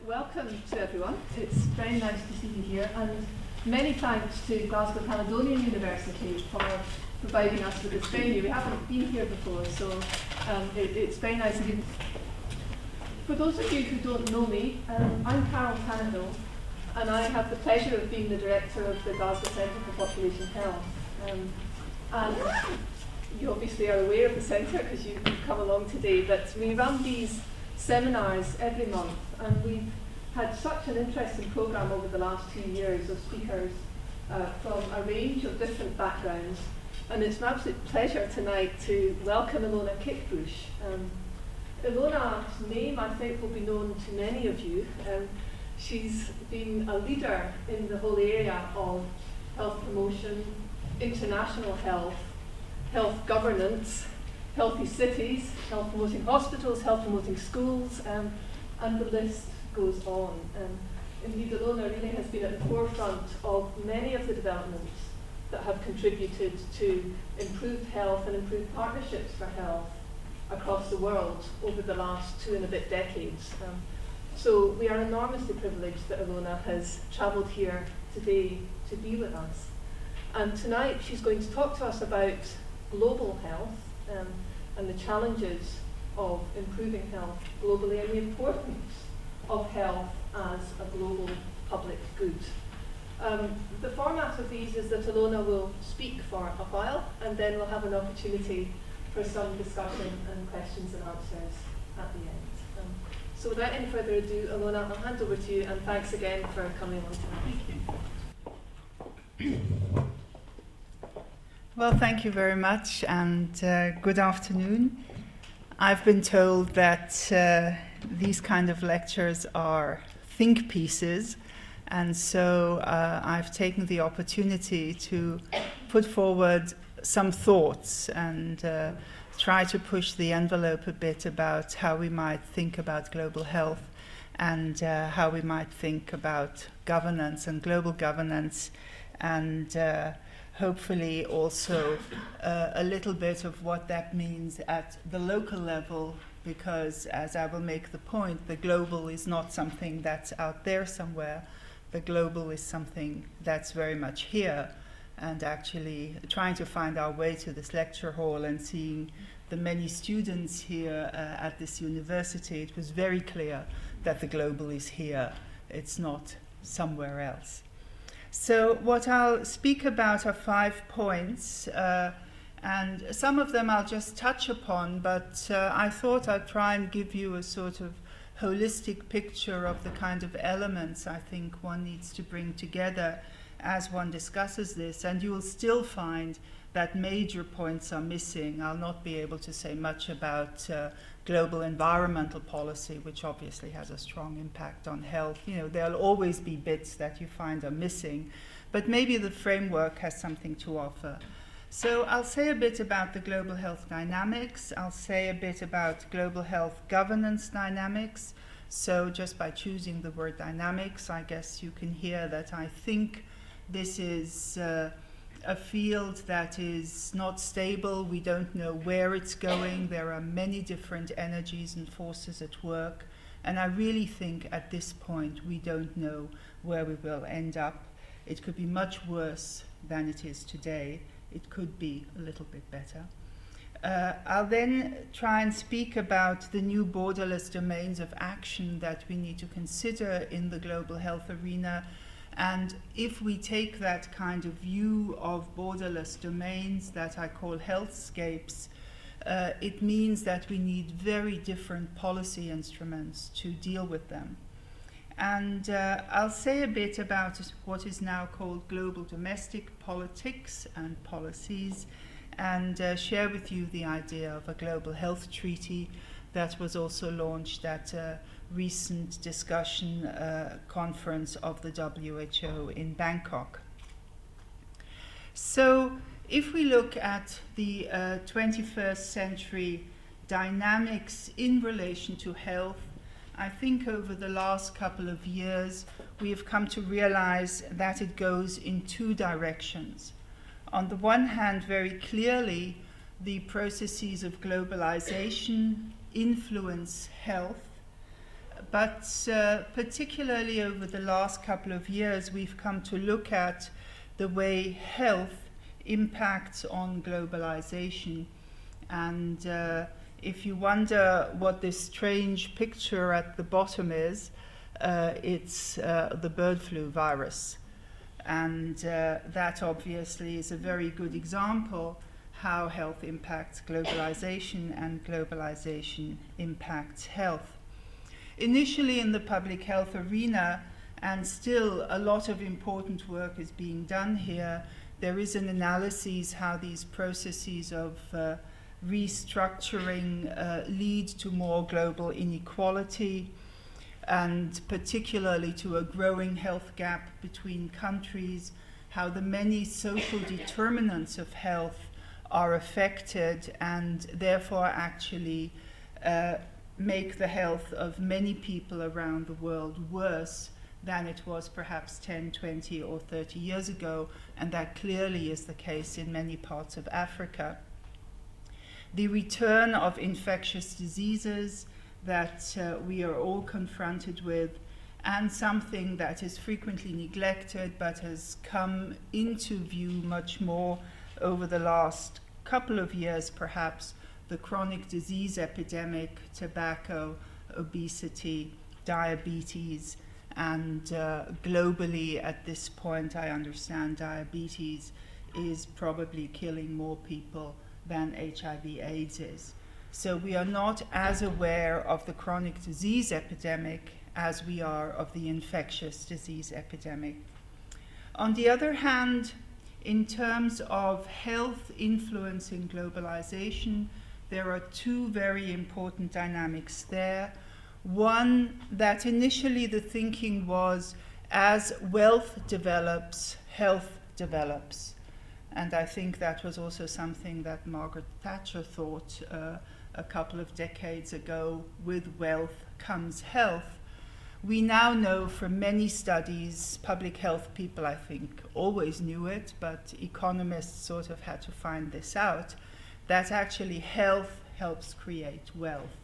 welcome to everyone. It's very nice to see you here, and many thanks to Glasgow Caledonian University for providing us with this venue. We haven't been here before, so it's very nice of you. For those of you who don't know me, I'm Carol Tannehill, and I have the pleasure of being the director of the Glasgow Centre for Population Health. And you obviously are aware of the centre because you've come along today, but we run these seminars every month, and we've had such an interesting programme over the last 2 years of speakers from a range of different backgrounds, and it's an absolute pleasure tonight to welcome Ilona Kickbush. Ilona's name, I think, will be known to many of you. She's been a leader in the whole area of health promotion, international health, health governance, healthy cities, health promoting hospitals, health promoting schools, and the list goes on. Indeed, Ilona really has been at the forefront of many of the developments that have contributed to improved health and improved partnerships for health across the world over the last 2 and a bit decades. So we are enormously privileged that Ilona has travelled here today to be with us. And tonight she's going to talk to us about global health and the challenges of improving health globally and the importance of health as a global public good. The format of these is that Ilona will speak for a while, and then we'll have an opportunity for some discussion and questions and answers at the end. So without any further ado, Ilona, I'll hand over to you, and thanks again for coming along tonight. Thank you. Well, thank you very much, and good afternoon. I've been told that these kind of lectures are think pieces, and so I've taken the opportunity to put forward some thoughts and try to push the envelope a bit about how we might think about global health and how we might think about governance and global governance, and hopefully also a little bit of what that means at the local level, because as I will make the point, the global is not something that's out there somewhere. The global is something that's very much here, and actually trying to find our way to this lecture hall and seeing the many students here at this university, it was very clear that the global is here. It's not somewhere else. So what I'll speak about are 5 points, and some of them I'll just touch upon, but I thought I'd try and give you a sort of holistic picture of the kind of elements I think one needs to bring together as one discusses this, and you will still find that major points are missing. I'll not be able to say much about global environmental policy, which obviously has a strong impact on health. You know, there'll always be bits that you find are missing, but maybe the framework has something to offer. So I'll say a bit about the global health dynamics. I'll say a bit about global health governance dynamics. So just by choosing the word dynamics, I guess you can hear that I think this is a field that is not stable. We don't know where it's going. There are many different energies and forces at work. And I really think at this point we don't know where we will end up. It could be much worse than it is today. It could be a little bit better. I'll then try and speak about the new borderless domains of action that we need to consider in the global health arena. And if we take that kind of view of borderless domains that I call healthscapes, it means that we need very different policy instruments to deal with them. And I'll say a bit about what is now called global domestic politics and policies, and share with you the idea of a global health treaty that was also launched at a recent discussion conference of the WHO in Bangkok. So if we look at the 21st century dynamics in relation to health, I think over the last couple of years we have come to realize that it goes in 2 directions. On the one hand, very clearly, the processes of globalization influence health, but particularly over the last couple of years, we've come to look at the way health impacts on globalization. And if you wonder what this strange picture at the bottom is, it's the bird flu virus. And that obviously is a very good example how health impacts globalization and globalization impacts health. Initially in the public health arena, and still a lot of important work is being done here, there is an analysis how these processes of restructuring lead to more global inequality, and particularly to a growing health gap between countries, how the many social determinants of health are affected and therefore actually make the health of many people around the world worse than it was perhaps 10, 20 or 30 years ago, and that clearly is the case in many parts of Africa. The return of infectious diseases that we are all confronted with, and something that is frequently neglected but has come into view much more over the last couple of years perhaps, the chronic disease epidemic, tobacco, obesity, diabetes, and globally at this point I understand diabetes is probably killing more people than HIV/AIDS is. So we are not as aware of the chronic disease epidemic as we are of the infectious disease epidemic. On the other hand, in terms of health influencing globalization, there are two very important dynamics there. One, that initially the thinking was as wealth develops, health develops. And I think that was also something that Margaret Thatcher thought a couple of decades ago. With wealth comes health. We now know from many studies, public health people I think always knew it, but economists sort of had to find this out, that actually health helps create wealth.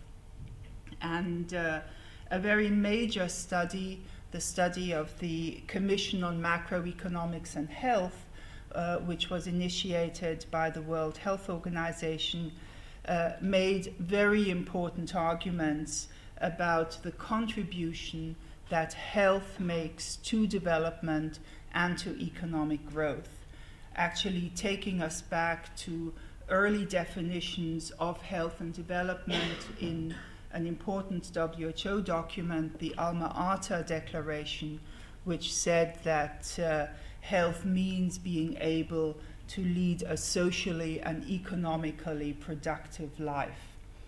And a very major study, the study of the Commission on Macroeconomics and Health, which was initiated by the World Health Organization, made very important arguments about the contribution that health makes to development and to economic growth, actually taking us back to early definitions of health and development in an important WHO document, the Alma Ata Declaration, which said that health means being able to lead a socially and economically productive life.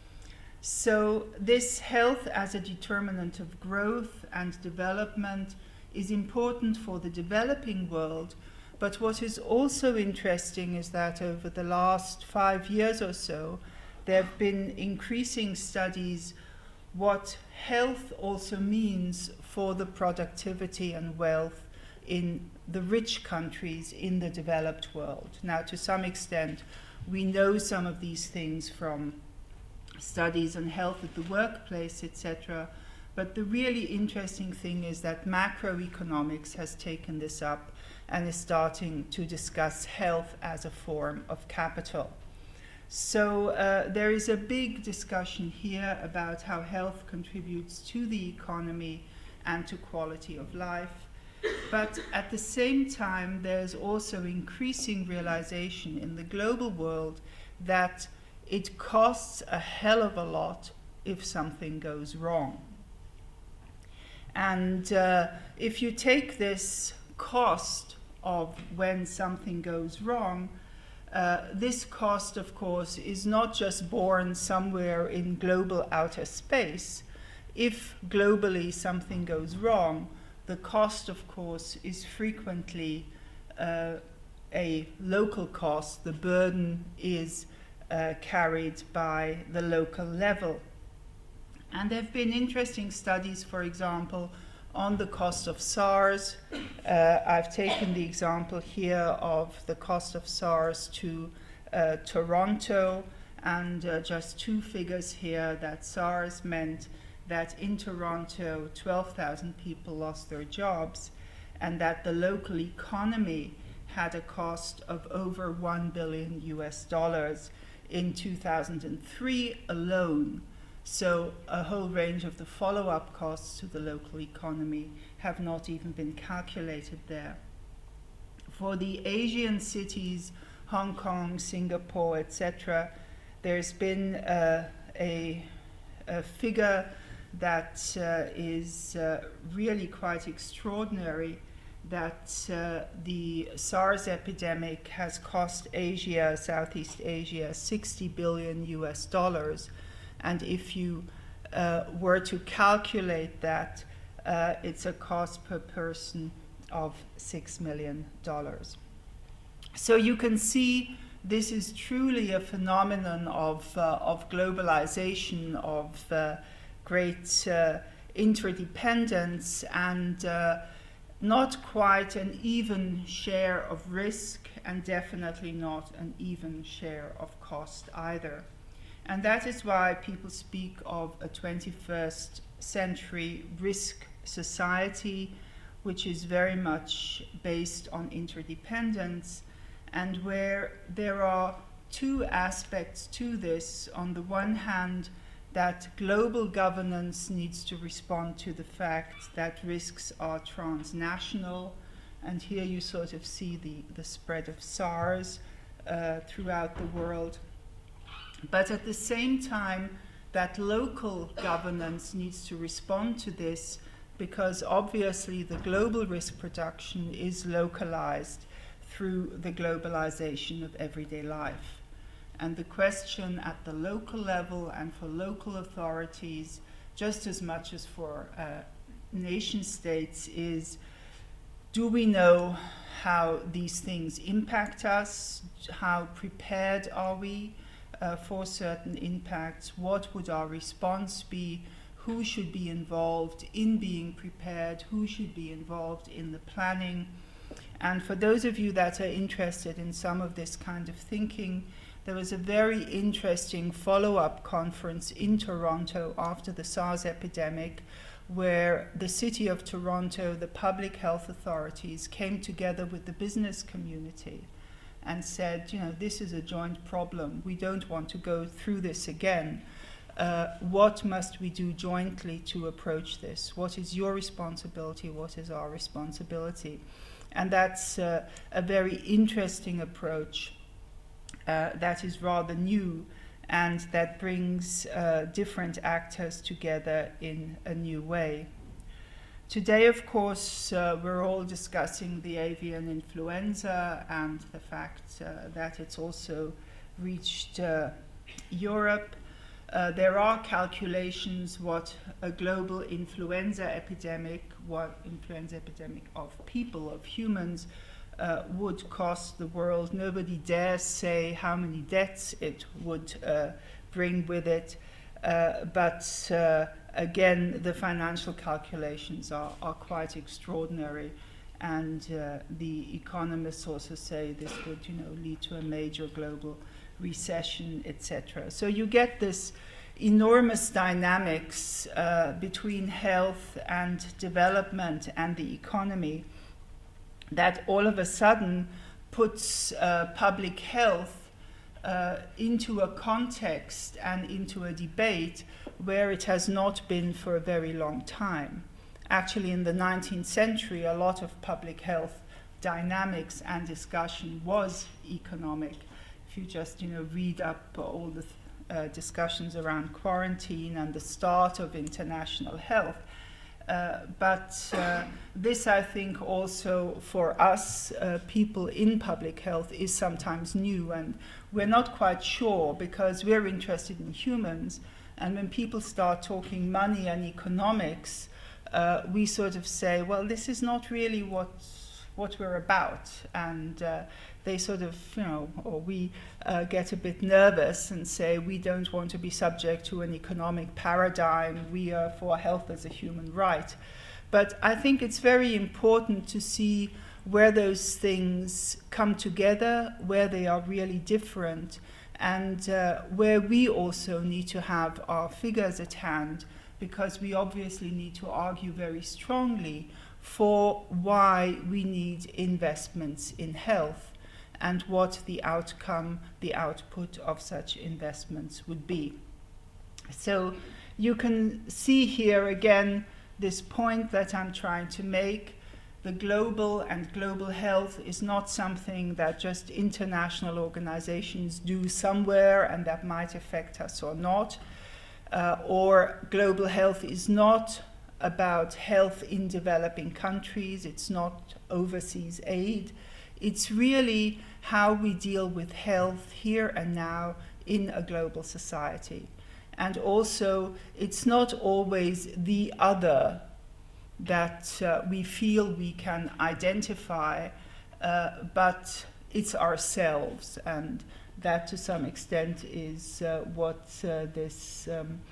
So this health as a determinant of growth and development is important for the developing world, but what is also interesting is that over the last 5 years or so, there have been increasing studies what health also means for the productivity and wealth in the rich countries in the developed world. Now, to some extent, we know some of these things from studies on health at the workplace, etc. But the really interesting thing is that macroeconomics has taken this up and is starting to discuss health as a form of capital. So there is a big discussion here about how health contributes to the economy and to quality of life. But at the same time, there's also increasing realization in the global world that it costs a hell of a lot if something goes wrong. And if you take this cost of when something goes wrong, this cost, of course, is not just borne somewhere in global outer space. If globally something goes wrong, the cost, of course, is frequently a local cost. The burden is carried by the local level. And there have been interesting studies, for example, on the cost of SARS. I've taken the example here of the cost of SARS to Toronto, and just two figures here, that SARS meant that in Toronto 12,000 people lost their jobs, and that the local economy had a cost of over $1 billion in 2003 alone. So a whole range of the follow-up costs to the local economy have not even been calculated there. For the Asian cities, Hong Kong, Singapore, etc., there's been a figure that is really quite extraordinary, that the SARS epidemic has cost Asia, Southeast Asia, $60 billion. And if you were to calculate that, it's a cost per person of $6 million. So you can see this is truly a phenomenon of globalization, of great interdependence, and not quite an even share of risk, and definitely not an even share of cost either. And that is why people speak of a 21st century risk society, which is very much based on interdependence, and where there are two aspects to this. On the one hand, that global governance needs to respond to the fact that risks are transnational, and here you sort of see the spread of SARS throughout the world. But at the same time, that local governance needs to respond to this, because obviously the global risk production is localized through the globalization of everyday life. And the question at the local level and for local authorities, just as much as for nation states, is, do we know how these things impact us? How prepared are we for certain impacts? What would our response be? Who should be involved in being prepared? Who should be involved in the planning? And for those of you that are interested in some of this kind of thinking, there was a very interesting follow-up conference in Toronto after the SARS epidemic, where the city of Toronto, the public health authorities, came together with the business community and said, you know, this is a joint problem. We don't want to go through this again. What must we do jointly to approach this? What is your responsibility? What is our responsibility? And that's a very interesting approach that is rather new, and that brings different actors together in a new way. Today, of course, we're all discussing the avian influenza and the fact that it's also reached Europe. There are calculations what a global influenza epidemic of people, of humans, would cost the world. Nobody dares say how many deaths it would bring with it. But again, the financial calculations are quite extraordinary. And the economists also say this would, lead to a major global recession, etc. So you get this enormous dynamics between health and development and the economy that all of a sudden puts public health into a context and into a debate where it has not been for a very long time. Actually, in the 19th century, a lot of public health dynamics and discussion was economic. If you just, read up all the discussions around quarantine and the start of international health. But this, I think, also for us, people in public health, is sometimes new, and we're not quite sure because we're interested in humans. And when people start talking money and economics, we sort of say, well, this is not really what we're about. And they sort of, or we get a bit nervous and say we don't want to be subject to an economic paradigm. We are for health as a human right. But I think it's very important to see where those things come together, where they are really different, and where we also need to have our figures at hand, because we obviously need to argue very strongly for why we need investments in health and what the outcome, the output of such investments would be. So you can see here again this point that I'm trying to make. The global and global health is not something that just international organizations do somewhere and that might affect us or not. Or global health is not about health in developing countries, it's not overseas aid. It's really how we deal with health here and now in a global society. And also, it's not always the other that we feel we can identify, but it's ourselves. And that, to some extent, is what this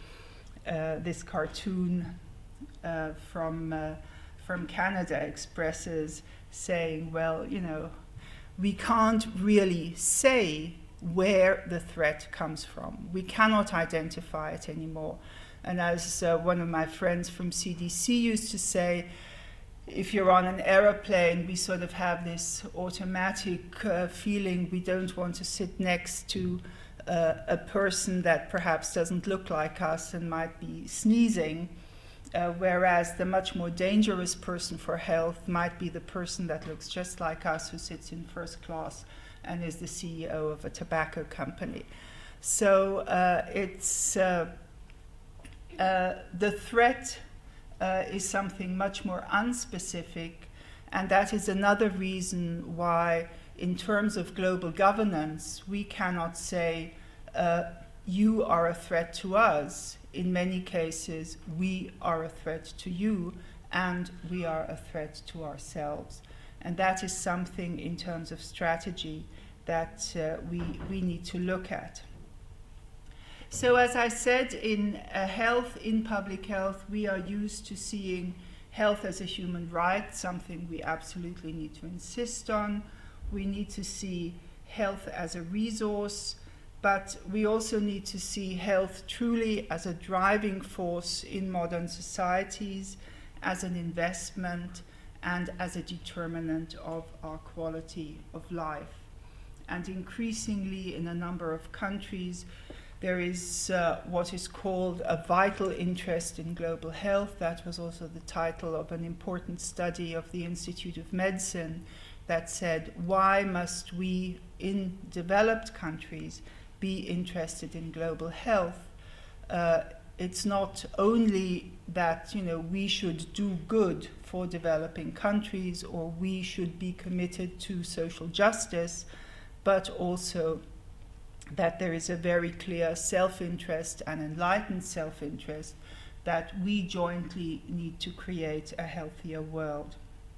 cartoon from Canada expresses, saying, well, you know, we can't really say where the threat comes from. We cannot identify it anymore. And as one of my friends from CDC used to say, if you're on an aeroplane, we sort of have this automatic feeling we don't want to sit next to a person that perhaps doesn't look like us and might be sneezing, whereas the much more dangerous person for health might be the person that looks just like us, who sits in first class and is the CEO of a tobacco company. So it's the threat is something much more unspecific, and that is another reason why, in terms of global governance, we cannot say you are a threat to us. In many cases, we are a threat to you, and we are a threat to ourselves. And that is something in terms of strategy that we need to look at. So as I said, in health, in public health, we are used to seeing health as a human right, something we absolutely need to insist on. We need to see health as a resource, but we also need to see health truly as a driving force in modern societies, as an investment, and as a determinant of our quality of life. And increasingly, in a number of countries, there is what is called a vital interest in global health. That was also the title of an important study of the Institute of Medicine that said, why must we in developed countries be interested in global health? It's not only that, you know, we should do good for developing countries or we should be committed to social justice, but also that there is a very clear self-interest and enlightened self-interest that we jointly need to create a healthier world.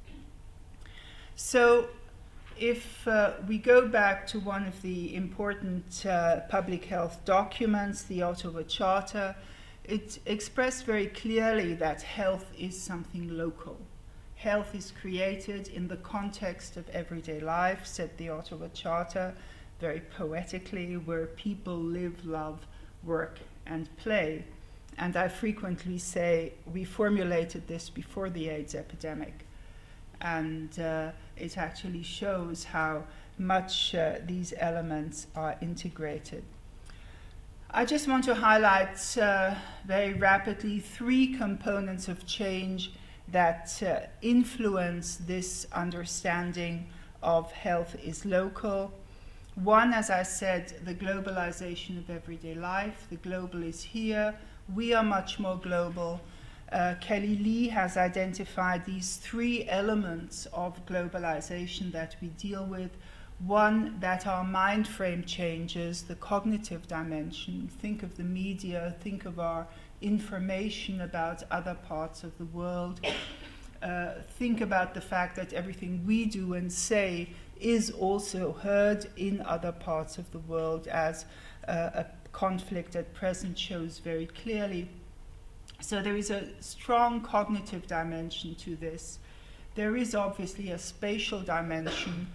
So if we go back to one of the important public health documents, the Ottawa Charter, it expressed very clearly that health is something local. Health is created in the context of everyday life, said the Ottawa Charter, very poetically, where people live, love, work, and play. And I frequently say we formulated this before the AIDS epidemic. And it actually shows how much these elements are integrated. I just want to highlight very rapidly 3 components of change that influence this understanding of health is local. One, as I said, the globalization of everyday life. The global is here. We are much more global. Kelly Lee has identified these 3 elements of globalization that we deal with. One, that our mind frame changes, the cognitive dimension. Think of the media, think of our information about other parts of the world. Think about the fact that everything we do and say is also heard in other parts of the world, as a conflict at present shows very clearly. So there is a strong cognitive dimension to this. There is obviously a spatial dimension.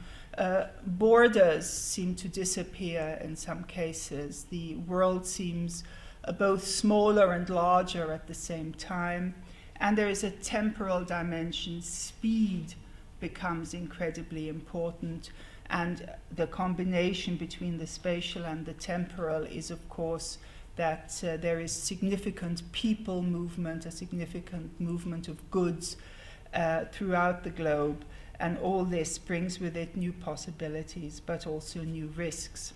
Borders seem to disappear in some cases. The world seems both smaller and larger at the same time. And there is a temporal dimension. Speed becomes incredibly important. And the combination between the spatial and the temporal is, of course, that there is significant people movement, a significant movement of goods throughout the globe. And all this brings with it new possibilities, but also new risks.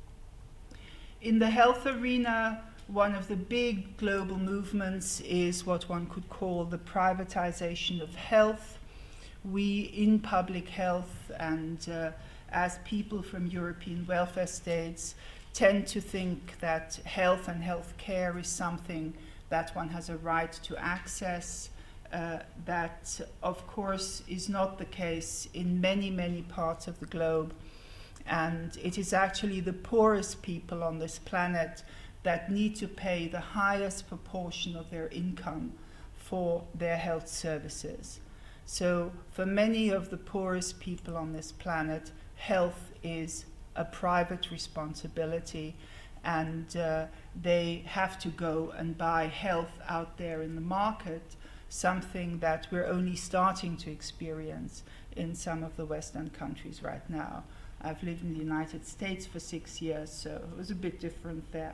In the health arena, one of the big global movements is what one could call the privatization of health. We, in public health and as people from European welfare states, tend to think that health and health care is something that one has a right to access. That, of course, is not the case in many, many parts of the globe. And it is actually the poorest people on this planet that need to pay the highest proportion of their income for their health services. So for many of the poorest people on this planet, health is a private responsibility, and they have to go and buy health out there in the market, something that we're only starting to experience in some of the Western countries right now. I've lived in the United States for 6 years, so it was a bit different there.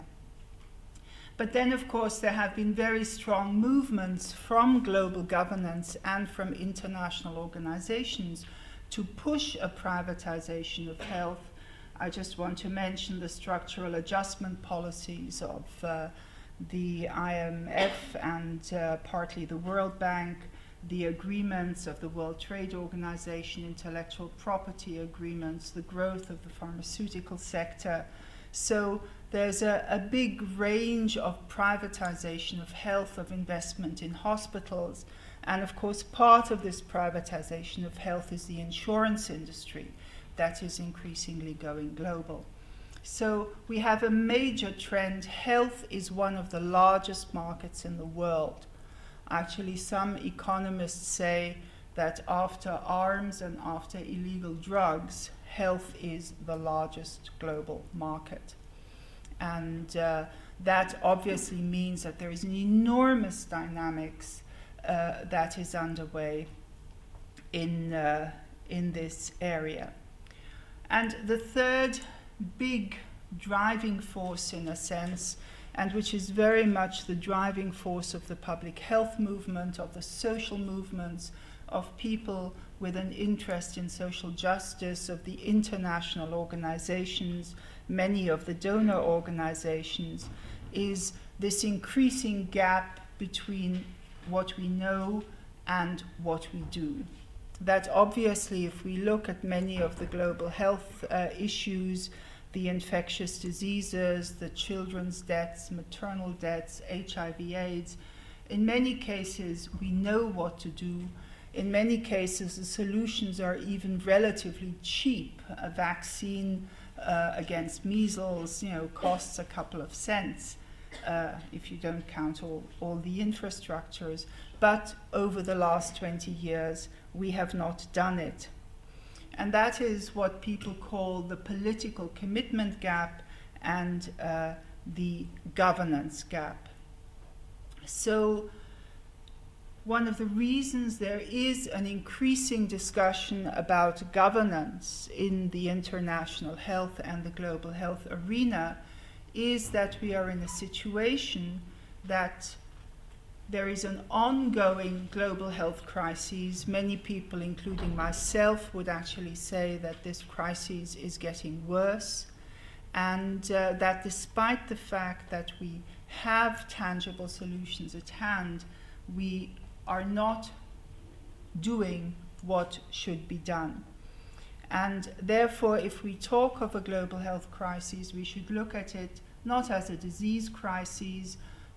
But then, of course, there have been very strong movements from global governance and from international organizations to push a privatization of health. I just want to mention the structural adjustment policies of the IMF and partly the World Bank, the agreements of the World Trade Organization, intellectual property agreements, the growth of the pharmaceutical sector. So there's a big range of privatization of health, of investment in hospitals. And of course, part of this privatization of health is the insurance industry that is increasingly going global. So we have a major trend. Health is one of the largest markets in the world. Actually, some economists say that after arms and after illegal drugs, health is the largest global market. And that obviously means that there is an enormous dynamics that is underway in this area. And the third big driving force, in a sense, and which is very much the driving force of the public health movement, of the social movements, of people with an interest in social justice, of the international organizations, many of the donor organizations, is this increasing gap between what we know and what we do. That obviously, if we look at many of the global health issues, the infectious diseases, the children's deaths, maternal deaths, HIV/AIDS, in many cases we know what to do. In many cases the solutions are even relatively cheap. A vaccine against measles, costs a couple of cents if you don't count all the infrastructures. But over the last 20 years we have not done it. And that is what people call the political commitment gap and the governance gap. So one of the reasons there is an increasing discussion about governance in the international health and the global health arena is that we are in a situation that there is an ongoing global health crisis. Many people, including myself, would actually say that this crisis is getting worse, and that despite the fact that we have tangible solutions at hand, we are not doing what should be done. And therefore, if we talk of a global health crisis, we should look at it not as a disease crisis,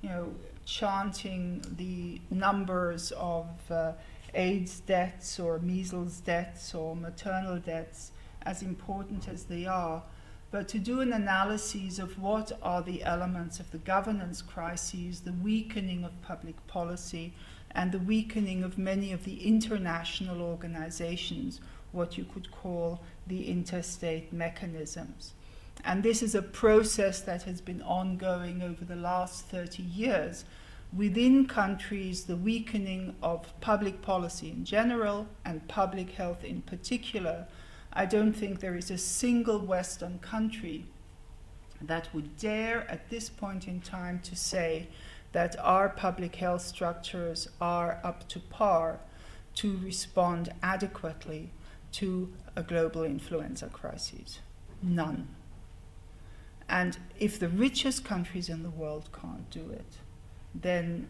chanting the numbers of AIDS deaths or measles deaths or maternal deaths, as important as they are, but to do an analysis of what are the elements of the governance crises, the weakening of public policy, and the weakening of many of the international organizations, what you could call the interstate mechanisms. and this is a process that has been ongoing over the last 30 years, within countries, the weakening of public policy in general and public health in particular, I don't think there is a single Western country that would dare at this point in time to say that our public health structures are up to par to respond adequately to a global influenza crisis. None. And if the richest countries in the world can't do it, then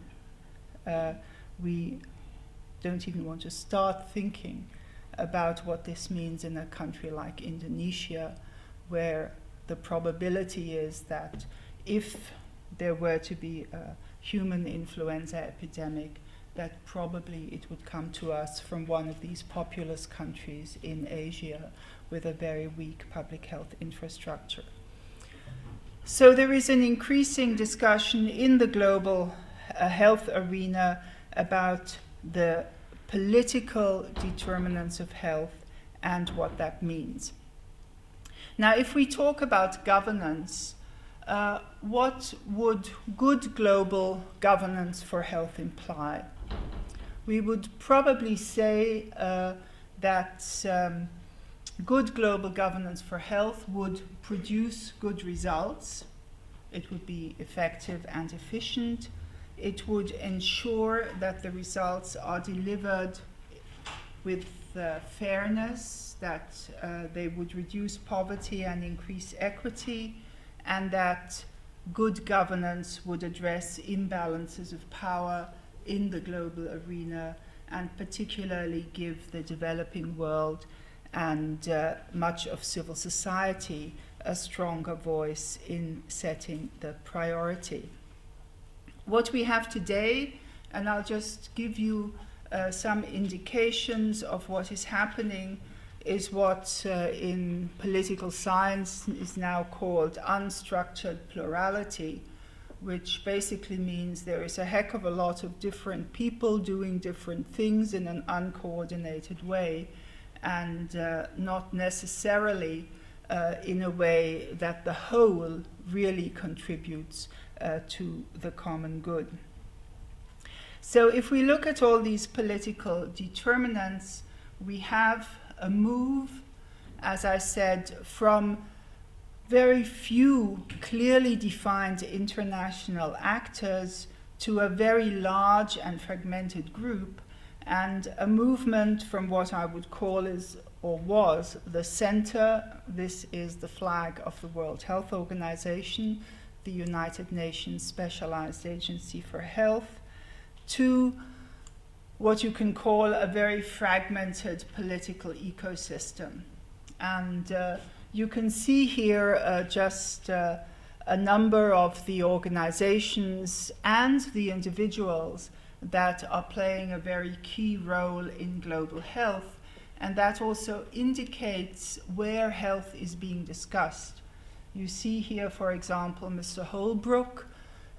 we don't even want to start thinking about what this means in a country like Indonesia, where the probability is that if there were to be a human influenza epidemic, that probably it would come to us from one of these populous countries in Asia with a very weak public health infrastructure. So there is an increasing discussion in the global health arena about the political determinants of health and what that means. Now, if we talk about governance, what would good global governance for health imply? We would probably say that good global governance for health would produce good results. It would be effective and efficient. It would ensure that the results are delivered with fairness, that they would reduce poverty and increase equity, and that good governance would address imbalances of power in the global arena and particularly give the developing world and much of civil society a stronger voice in setting the priority. What we have today, and I'll just give you some indications of what is happening, is what in political science is now called unstructured plurality, which basically means there is a heck of a lot of different people doing different things in an uncoordinated way, and not necessarily in a way that the whole really contributes to the common good. So if we look at all these political determinants, we have a move, as I said, from very few clearly defined international actors to a very large and fragmented group, and a movement from what I would call is, or was, the center. This is the flag of the World Health Organization, the United Nations Specialized Agency for Health, to what you can call a very fragmented political ecosystem. And you can see here just a number of the organizations and the individuals that are playing a very key role in global health, and that also indicates where health is being discussed. You see here, for example, Mr. Holbrooke.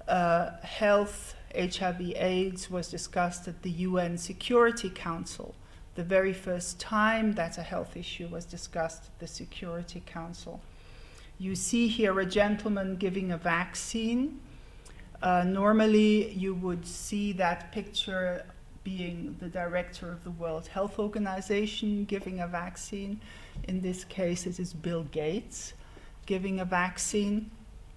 Health, HIV/AIDS was discussed at the UN Security Council, the very first time that a health issue was discussed at the Security Council. You see here a gentleman giving a vaccine. Normally, you would see that picture being the director of the World Health Organization giving a vaccine. In this case, it is Bill Gates giving a vaccine.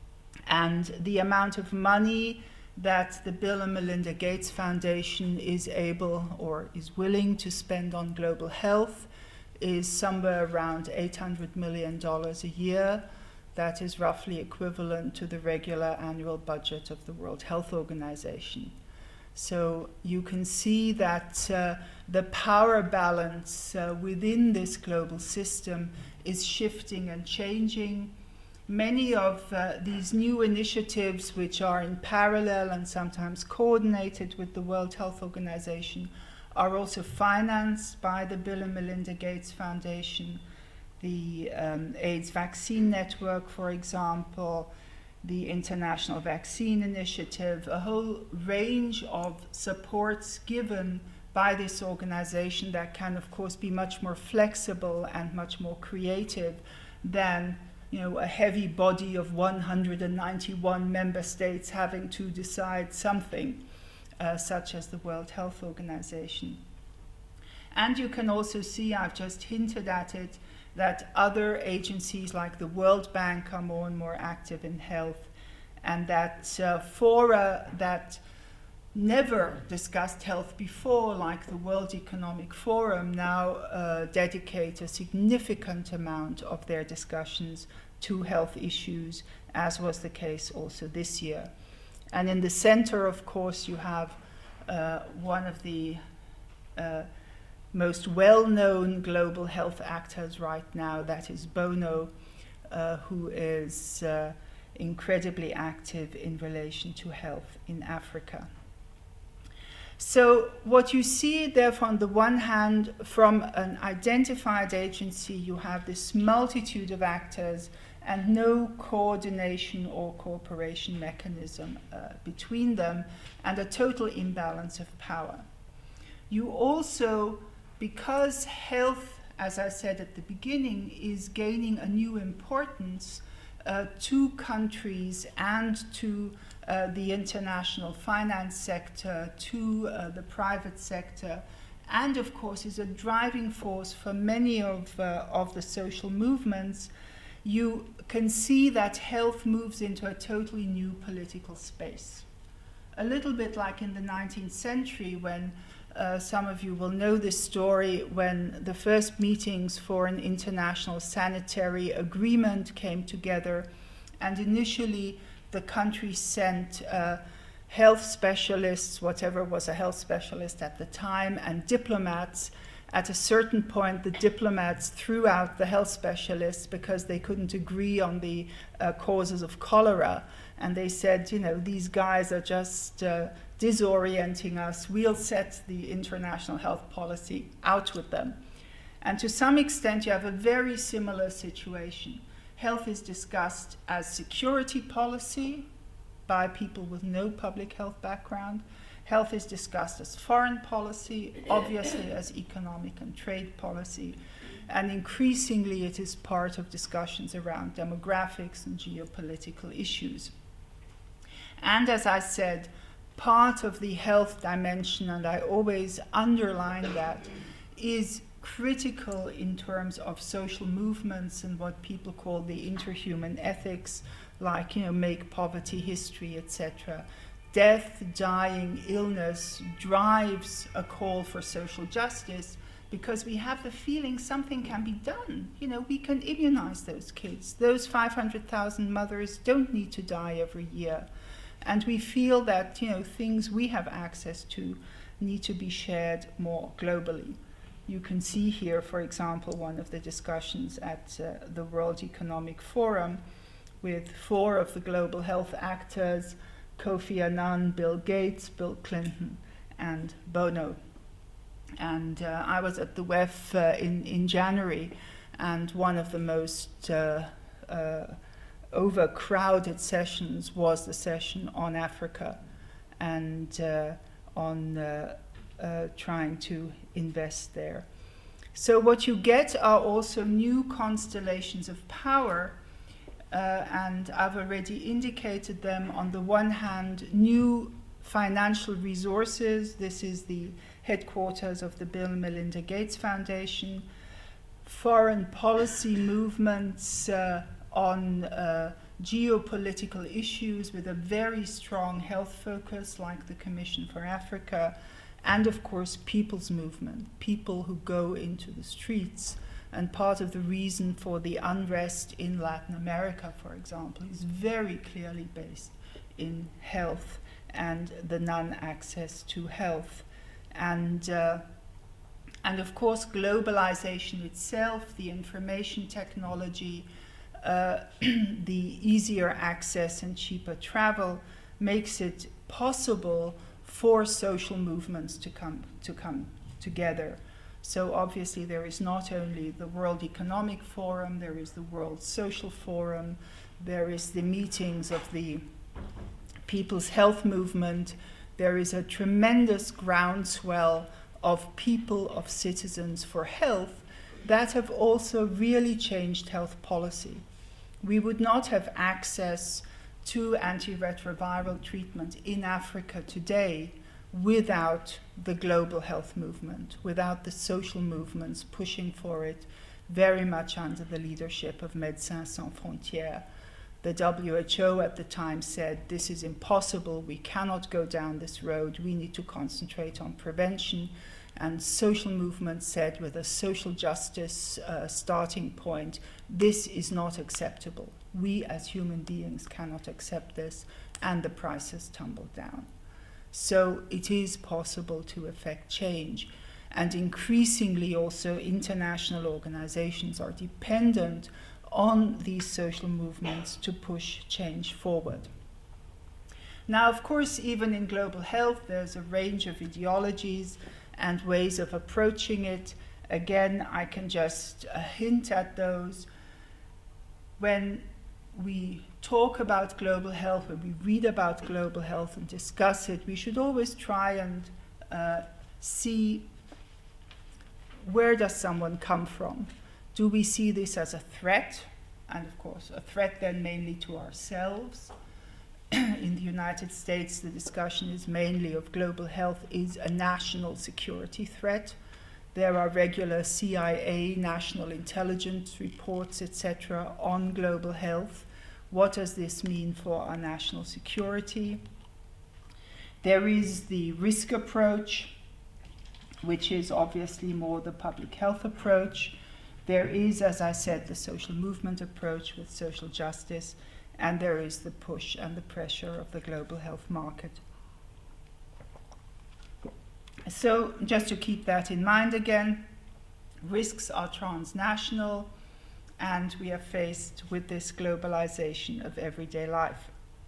And the amount of money that the Bill and Melinda Gates Foundation is able or is willing to spend on global health is somewhere around $800 million a year. That is roughly equivalent to the regular annual budget of the World Health Organization. So you can see that the power balance within this global system is shifting and changing. Many of these new initiatives, which are in parallel and sometimes coordinated with the World Health Organization, are also financed by the Bill and Melinda Gates Foundation. The AIDS Vaccine Network, for example, the International Vaccine Initiative, a whole range of supports given by this organization that can, of course, be much more flexible and much more creative than a heavy body of 191 member states having to decide something, such as the World Health Organization. And you can also see, I've just hinted at it, that other agencies like the World Bank are more and more active in health, and that fora that never discussed health before, like the World Economic Forum, now dedicate a significant amount of their discussions to health issues, as was the case also this year. And in the center, of course, you have one of the most well-known global health actors right now, that is Bono, who is incredibly active in relation to health in Africa. So what you see, therefore, on the one hand, from an identified agency, you have this multitude of actors and no coordination or cooperation mechanism between them, and a total imbalance of power. You also, because health, as I said at the beginning, is gaining a new importance to countries and to the international finance sector, to the private sector, and of course is a driving force for many of the social movements, you can see that health moves into a totally new political space. A little bit like in the 19th century, when some of you will know this story, when the first meetings for an international sanitary agreement came together, and initially the country sent health specialists, whatever was a health specialist at the time, and diplomats. At a certain point, the diplomats threw out the health specialists because they couldn't agree on the causes of cholera. And they said, these guys are just disorienting us. We'll set the international health policy, out with them. And to some extent, you have a very similar situation. Health is discussed as security policy by people with no public health background. Health is discussed as foreign policy, obviously as economic and trade policy. And increasingly, it is part of discussions around demographics and geopolitical issues. And as I said, part of the health dimension, and I always underline that, is critical in terms of social movements and what people call the interhuman ethics, like, make poverty history, etc. Death, dying, illness drives a call for social justice because we have the feeling something can be done. We can immunize those kids. Those 500,000 mothers don't need to die every year. And we feel that, things we have access to need to be shared more globally. You can see here, for example, one of the discussions at the World Economic Forum with 4 of the global health actors, Kofi Annan, Bill Gates, Bill Clinton, and Bono. And I was at the WEF in January, and one of the most overcrowded sessions was the session on Africa and on trying to invest there. So what you get are also new constellations of power, and I've already indicated them. On the one hand, new financial resources. This is the headquarters of the Bill and Melinda Gates Foundation. Foreign policy movements on geopolitical issues with a very strong health focus, like the Commission for Africa. And of course, people's movement, people who go into the streets. And part of the reason for the unrest in Latin America, for example, is very clearly based in health and the non-access to health. And of course, globalization itself, the information technology, the easier access and cheaper travel makes it possible for social movements to come together. So obviously there is not only the World Economic Forum, there is the World Social Forum, there is the meetings of the People's Health Movement, there is a tremendous groundswell of people, of citizens for health that have also really changed health policy. we would not have access to antiretroviral treatment in Africa today without the global health movement, without the social movements pushing for it, very much under the leadership of Médecins Sans Frontières. The WHO at the time said, this is impossible, we cannot go down this road, we need to concentrate on prevention. And social movements said, with a social justice starting point, this is not acceptable. We as human beings cannot accept this, and the prices tumbled down. So it is possible to effect change. And increasingly also international organizations are dependent on these social movements to push change forward. Now, of course, even in global health, there's a range of ideologies and ways of approaching it. Again, I can just hint at those. When we talk about global health, when we read about global health and discuss it, we should always try and see, where does someone come from? Do we see this as a threat? And of course, a threat then mainly to ourselves. In the United States, the discussion is mainly of global health is a national security threat. There are regular CIA, national intelligence reports, etc., on global health. What does this mean for our national security? There is the risk approach, which is obviously more the public health approach. There is, as I said, the social movement approach with social justice, and there is the push and the pressure of the global health market. So just to keep that in mind again, risks are transnational, and we are faced with this globalization of everyday life.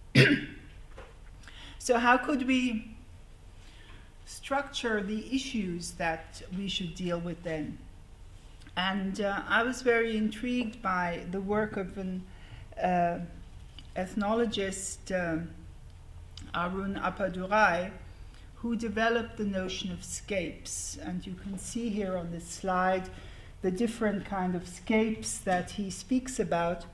So how could we structure the issues that we should deal with then? And I was very intrigued by the work of an ethnologist, Arun Appadurai, who developed the notion of scapes. And you can see here on this slide the different kind of scapes that he speaks about,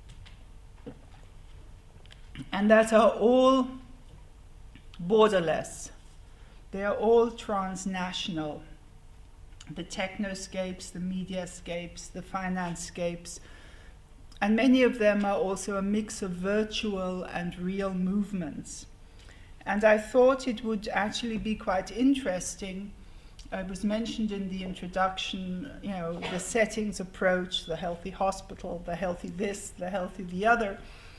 and that are all borderless. They are all transnational. The technoscapes, the mediascapes, the financescapes, and many of them are also a mix of virtual and real movements. And I thought it would actually be quite interesting. It was mentioned in the introduction, the settings approach, the healthy hospital, the healthy this, the healthy the other.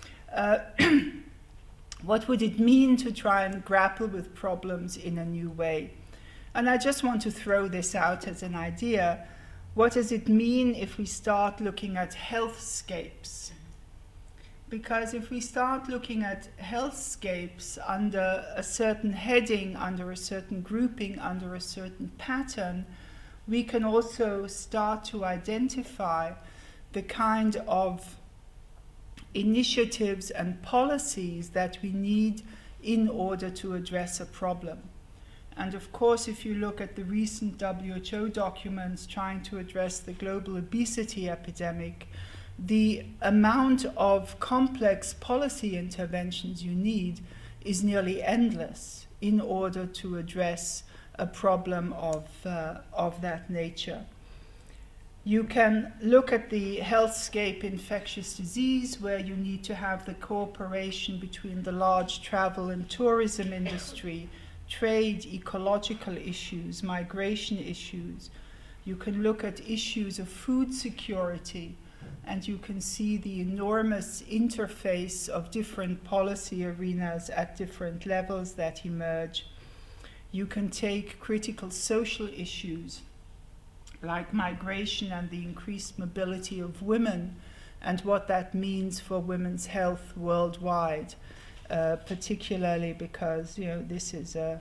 What would it mean to try and grapple with problems in a new way? And I just want to throw this out as an idea. What does it mean if we start looking at healthscapes? Because if we start looking at healthscapes under a certain heading, under a certain grouping, under a certain pattern, we can also start to identify the kind of initiatives and policies that we need in order to address a problem. And of course, if you look at the recent WHO documents trying to address the global obesity epidemic, the amount of complex policy interventions you need is nearly endless in order to address a problem of that nature. You can look at the healthscape infectious disease, where you need to have the cooperation between the large travel and tourism industry, trade, ecological issues, migration issues. You can look at issues of food security, and you can see the enormous interface of different policy arenas at different levels that emerge. You can take critical social issues like migration and the increased mobility of women and what that means for women's health worldwide, particularly because this is a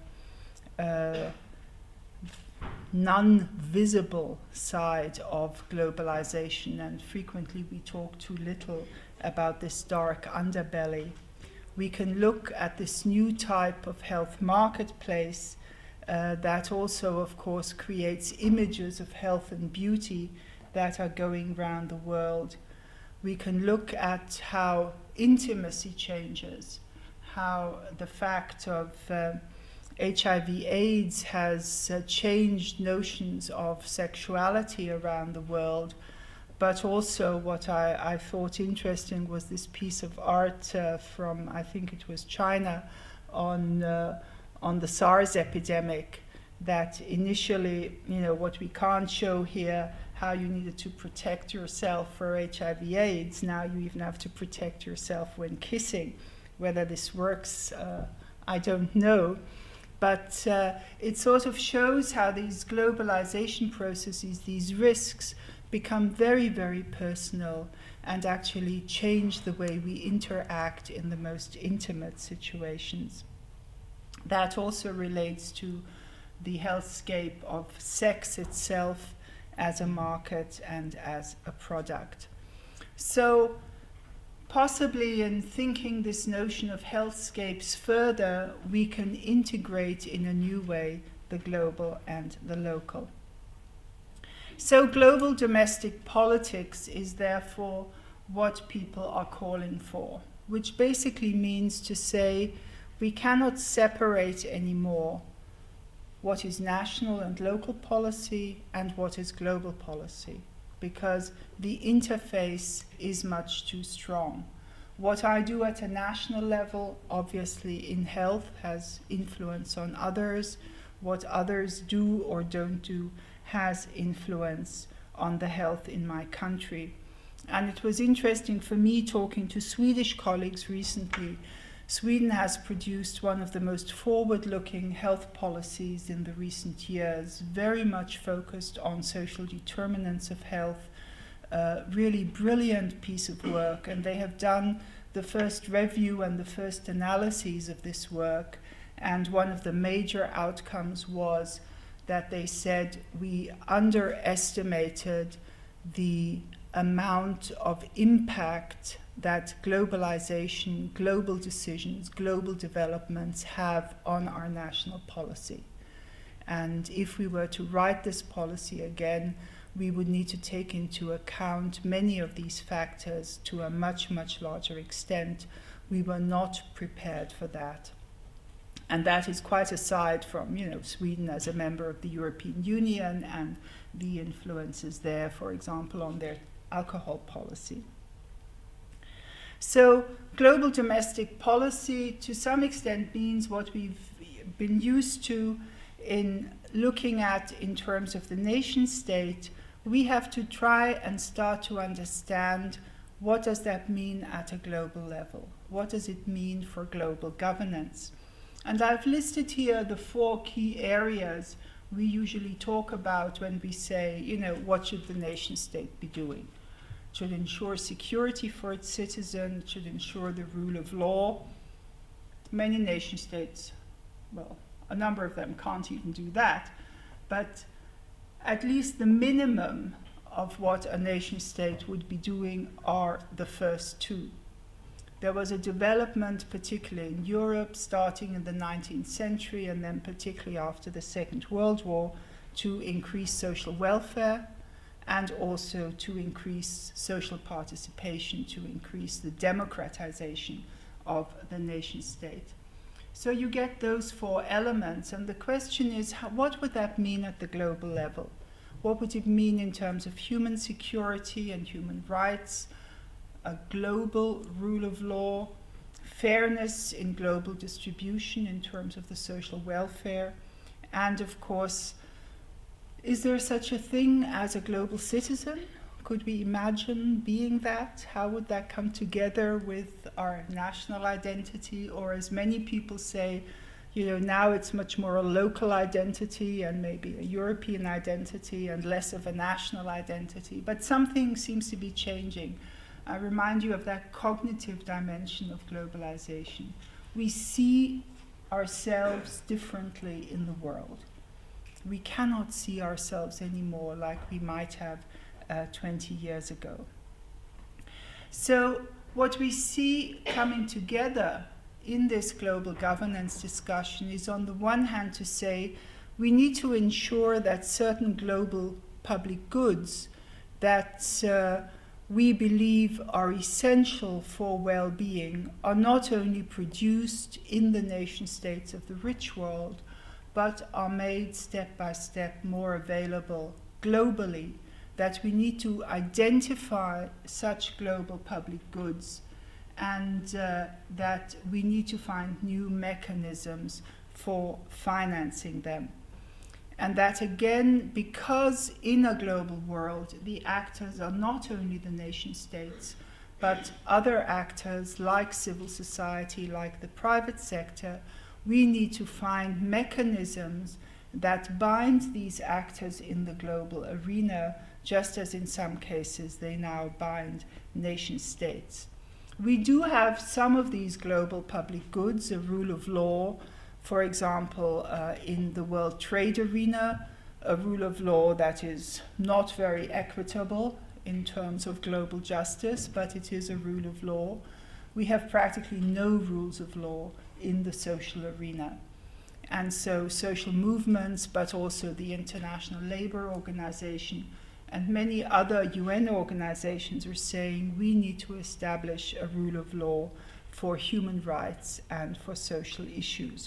non-visible side of globalization, and frequently we talk too little about this dark underbelly. We can look at this new type of health marketplace that also, of course, creates images of health and beauty that are going around the world. We can look at how intimacy changes, how the fact of HIV/AIDS has changed notions of sexuality around the world. But also what I thought interesting was this piece of art from, I think it was China, on the SARS epidemic, that initially, what we can't show here, how you needed to protect yourself for HIV/AIDS, now you even have to protect yourself when kissing. Whether this works, I don't know. But it sort of shows how these globalization processes, these risks, become very, very personal and actually change the way we interact in the most intimate situations. That also relates to the healthscape of sex itself as a market and as a product. So possibly in thinking this notion of healthscapes further, we can integrate in a new way the global and the local. So global domestic politics is therefore what people are calling for, which basically means to say we cannot separate anymore what is national and local policy and what is global policy, because the interface is much too strong. What I do at a national level, obviously in health, has influence on others. What others do or don't do has influence on the health in my country. And it was interesting for me talking to Swedish colleagues recently. Sweden has produced one of the most forward-looking health policies in the recent years, very much focused on social determinants of health, really brilliant piece of work, and they have done the first review and the first analyses of this work, and one of the major outcomes was that they said we underestimated the amount of impact that globalization, global decisions, global developments have on our national policy. And if we were to write this policy again, we would need to take into account many of these factors to a much, much larger extent. We were not prepared for that. And that is quite aside from, Sweden as a member of the European Union and the influences there, for example, on their alcohol policy. So global domestic policy to some extent means what we've been used to in looking at in terms of the nation state. We have to try and start to understand what does that mean at a global level? What does it mean for global governance? And I've listed here the 4 key areas we usually talk about when we say, what should the nation state be doing? It should ensure security for its citizens, it should ensure the rule of law. Many nation states, well, a number of them can't even do that, but at least the minimum of what a nation state would be doing are the first 2. There was a development, particularly in Europe, starting in the 19th century and then particularly after the Second World War, to increase social welfare and also to increase social participation, to increase the democratization of the nation state. So you get those 4 elements, and the question is, what would that mean at the global level? What would it mean in terms of human security and human rights, a global rule of law, fairness in global distribution in terms of the social welfare, and of course, is there such a thing as a global citizen? Could we imagine being that? How would that come together with our national identity? Or as many people say, now it's much more a local identity and maybe a European identity and less of a national identity. But something seems to be changing. I remind you of that cognitive dimension of globalization. We see ourselves differently in the world. We cannot see ourselves anymore like we might have 20 years ago. So what we see coming together in this global governance discussion is, on the one hand, to say we need to ensure that certain global public goods that we believe are essential for well-being are not only produced in the nation states of the rich world, but are made step by step more available globally, that we need to identify such global public goods, and that we need to find new mechanisms for financing them. And that again, because in a global world, the actors are not only the nation states, but other actors like civil society, like the private sector, we need to find mechanisms that bind these actors in the global arena, just as in some cases they now bind nation states. We do have some of these global public goods, a rule of law, for example, in the world trade arena, a rule of law that is not very equitable in terms of global justice, but it is a rule of law. We have practically no rules of law in the social arena. And so social movements, but also the International Labour Organization and many other UN organizations are saying we need to establish a rule of law for human rights and for social issues.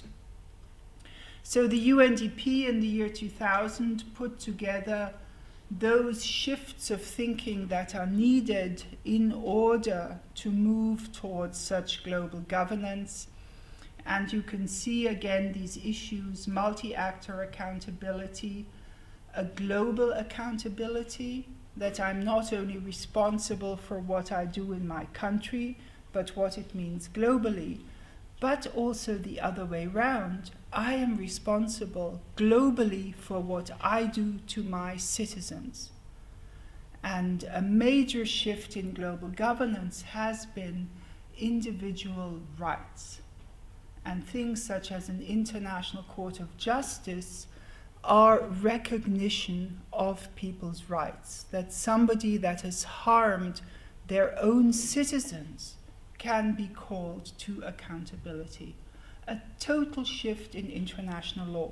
So the UNDP in the year 2000 put together those shifts of thinking that are needed in order to move towards such global governance. And you can see again these issues: multi-actor accountability, a global accountability, that I'm not only responsible for what I do in my country, but what it means globally, but also the other way round. I am responsible globally for what I do to my citizens. And a major shift in global governance has been individual rights. And things such as an International Court of Justice are recognition of people's rights, that somebody that has harmed their own citizens can be called to accountability. A total shift in international law.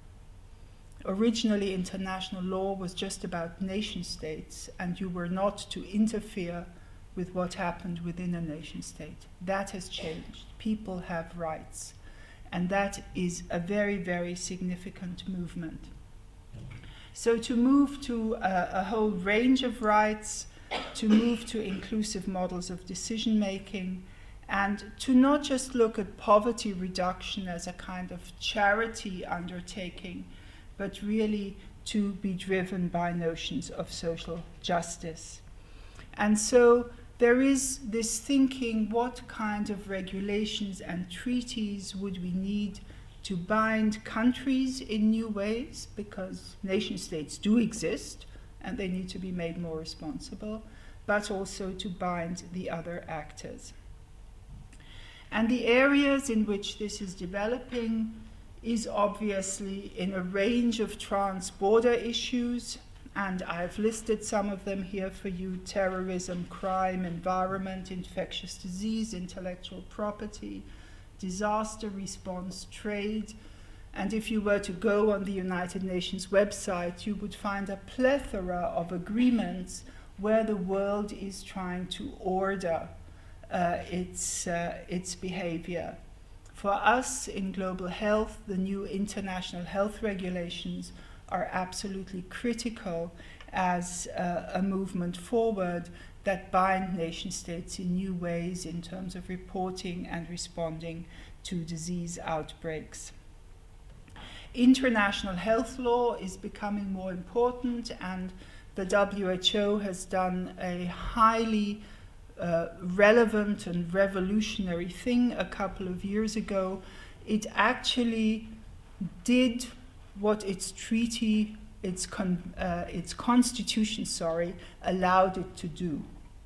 Originally, international law was just about nation states, and you were not to interfere with what happened within a nation state. That has changed. People have rights, and that is a very, very significant movement. So to move to a whole range of rights, to move to inclusive models of decision-making, and to not just look at poverty reduction as a kind of charity undertaking, but really to be driven by notions of social justice. And so there is this thinking, what kind of regulations and treaties would we need to bind countries in new ways, because nation states do exist and they need to be made more responsible, but also to bind the other actors. And the areas in which this is developing is obviously in a range of trans-border issues, and I've listed some of them here for you: terrorism, crime, environment, infectious disease, intellectual property, disaster response, trade. And if you were to go on the United Nations website, you would find a plethora of agreements where the world is trying to order its behavior. For us in global health, the new international health regulations are absolutely critical as a movement forward that bind nation states in new ways in terms of reporting and responding to disease outbreaks. International health law is becoming more important, and the WHO has done a highly relevant and revolutionary thing a couple of years ago. It actually did what its treaty, its constitution, allowed it to do.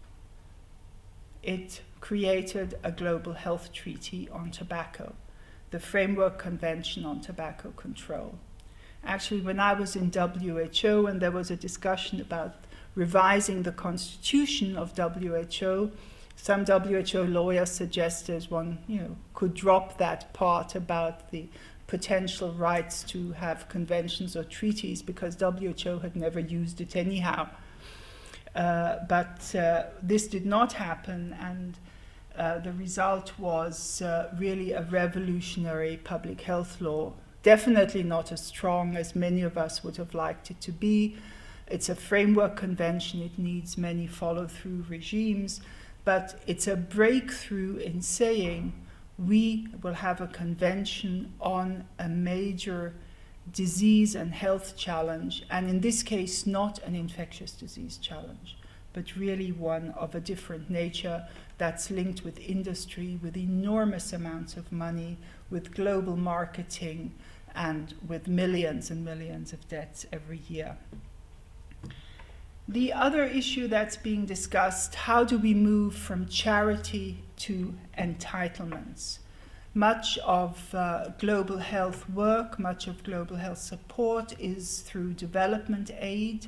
It created a global health treaty on tobacco, the Framework Convention on Tobacco Control. Actually, when I was in WHO and there was a discussion about revising the constitution of WHO, some WHO lawyers suggested one could drop that part about the potential rights to have conventions or treaties, because WHO had never used it anyhow. But this did not happen, and the result was really a revolutionary public health law. Definitely not as strong as many of us would have liked it to be. It's a framework convention, it needs many follow-through regimes, but it's a breakthrough in saying we will have a convention on a major disease and health challenge, and in this case not an infectious disease challenge, but really one of a different nature that's linked with industry, with enormous amounts of money, with global marketing, and with millions and millions of deaths every year. The other issue that's being discussed, how do we move from charity to entitlements? Much of global health work, much of global health support is through development aid,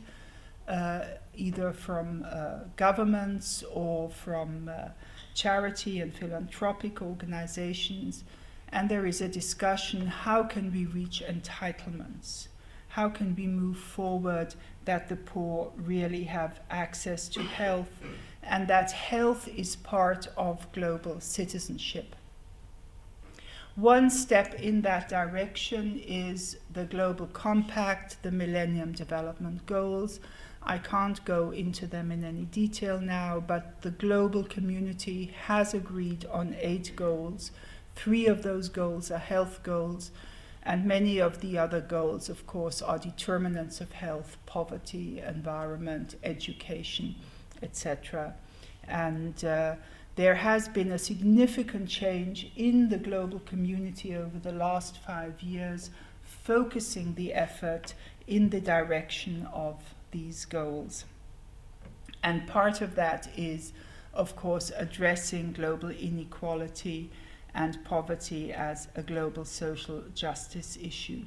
either from governments or from charity and philanthropic organizations. And there is a discussion, how can we reach entitlements? How can we move forward that the poor really have access to health, and that health is part of global citizenship? One step in that direction is the Global Compact, the Millennium Development Goals. I can't go into them in any detail now, but the global community has agreed on 8 goals. 3 of those goals are health goals, and many of the other goals, of course, are determinants of health: poverty, environment, education, etc. And there has been a significant change in the global community over the last 5 years, focusing the effort in the direction of these goals. And part of that is, of course, addressing global inequality and poverty as a global social justice issue.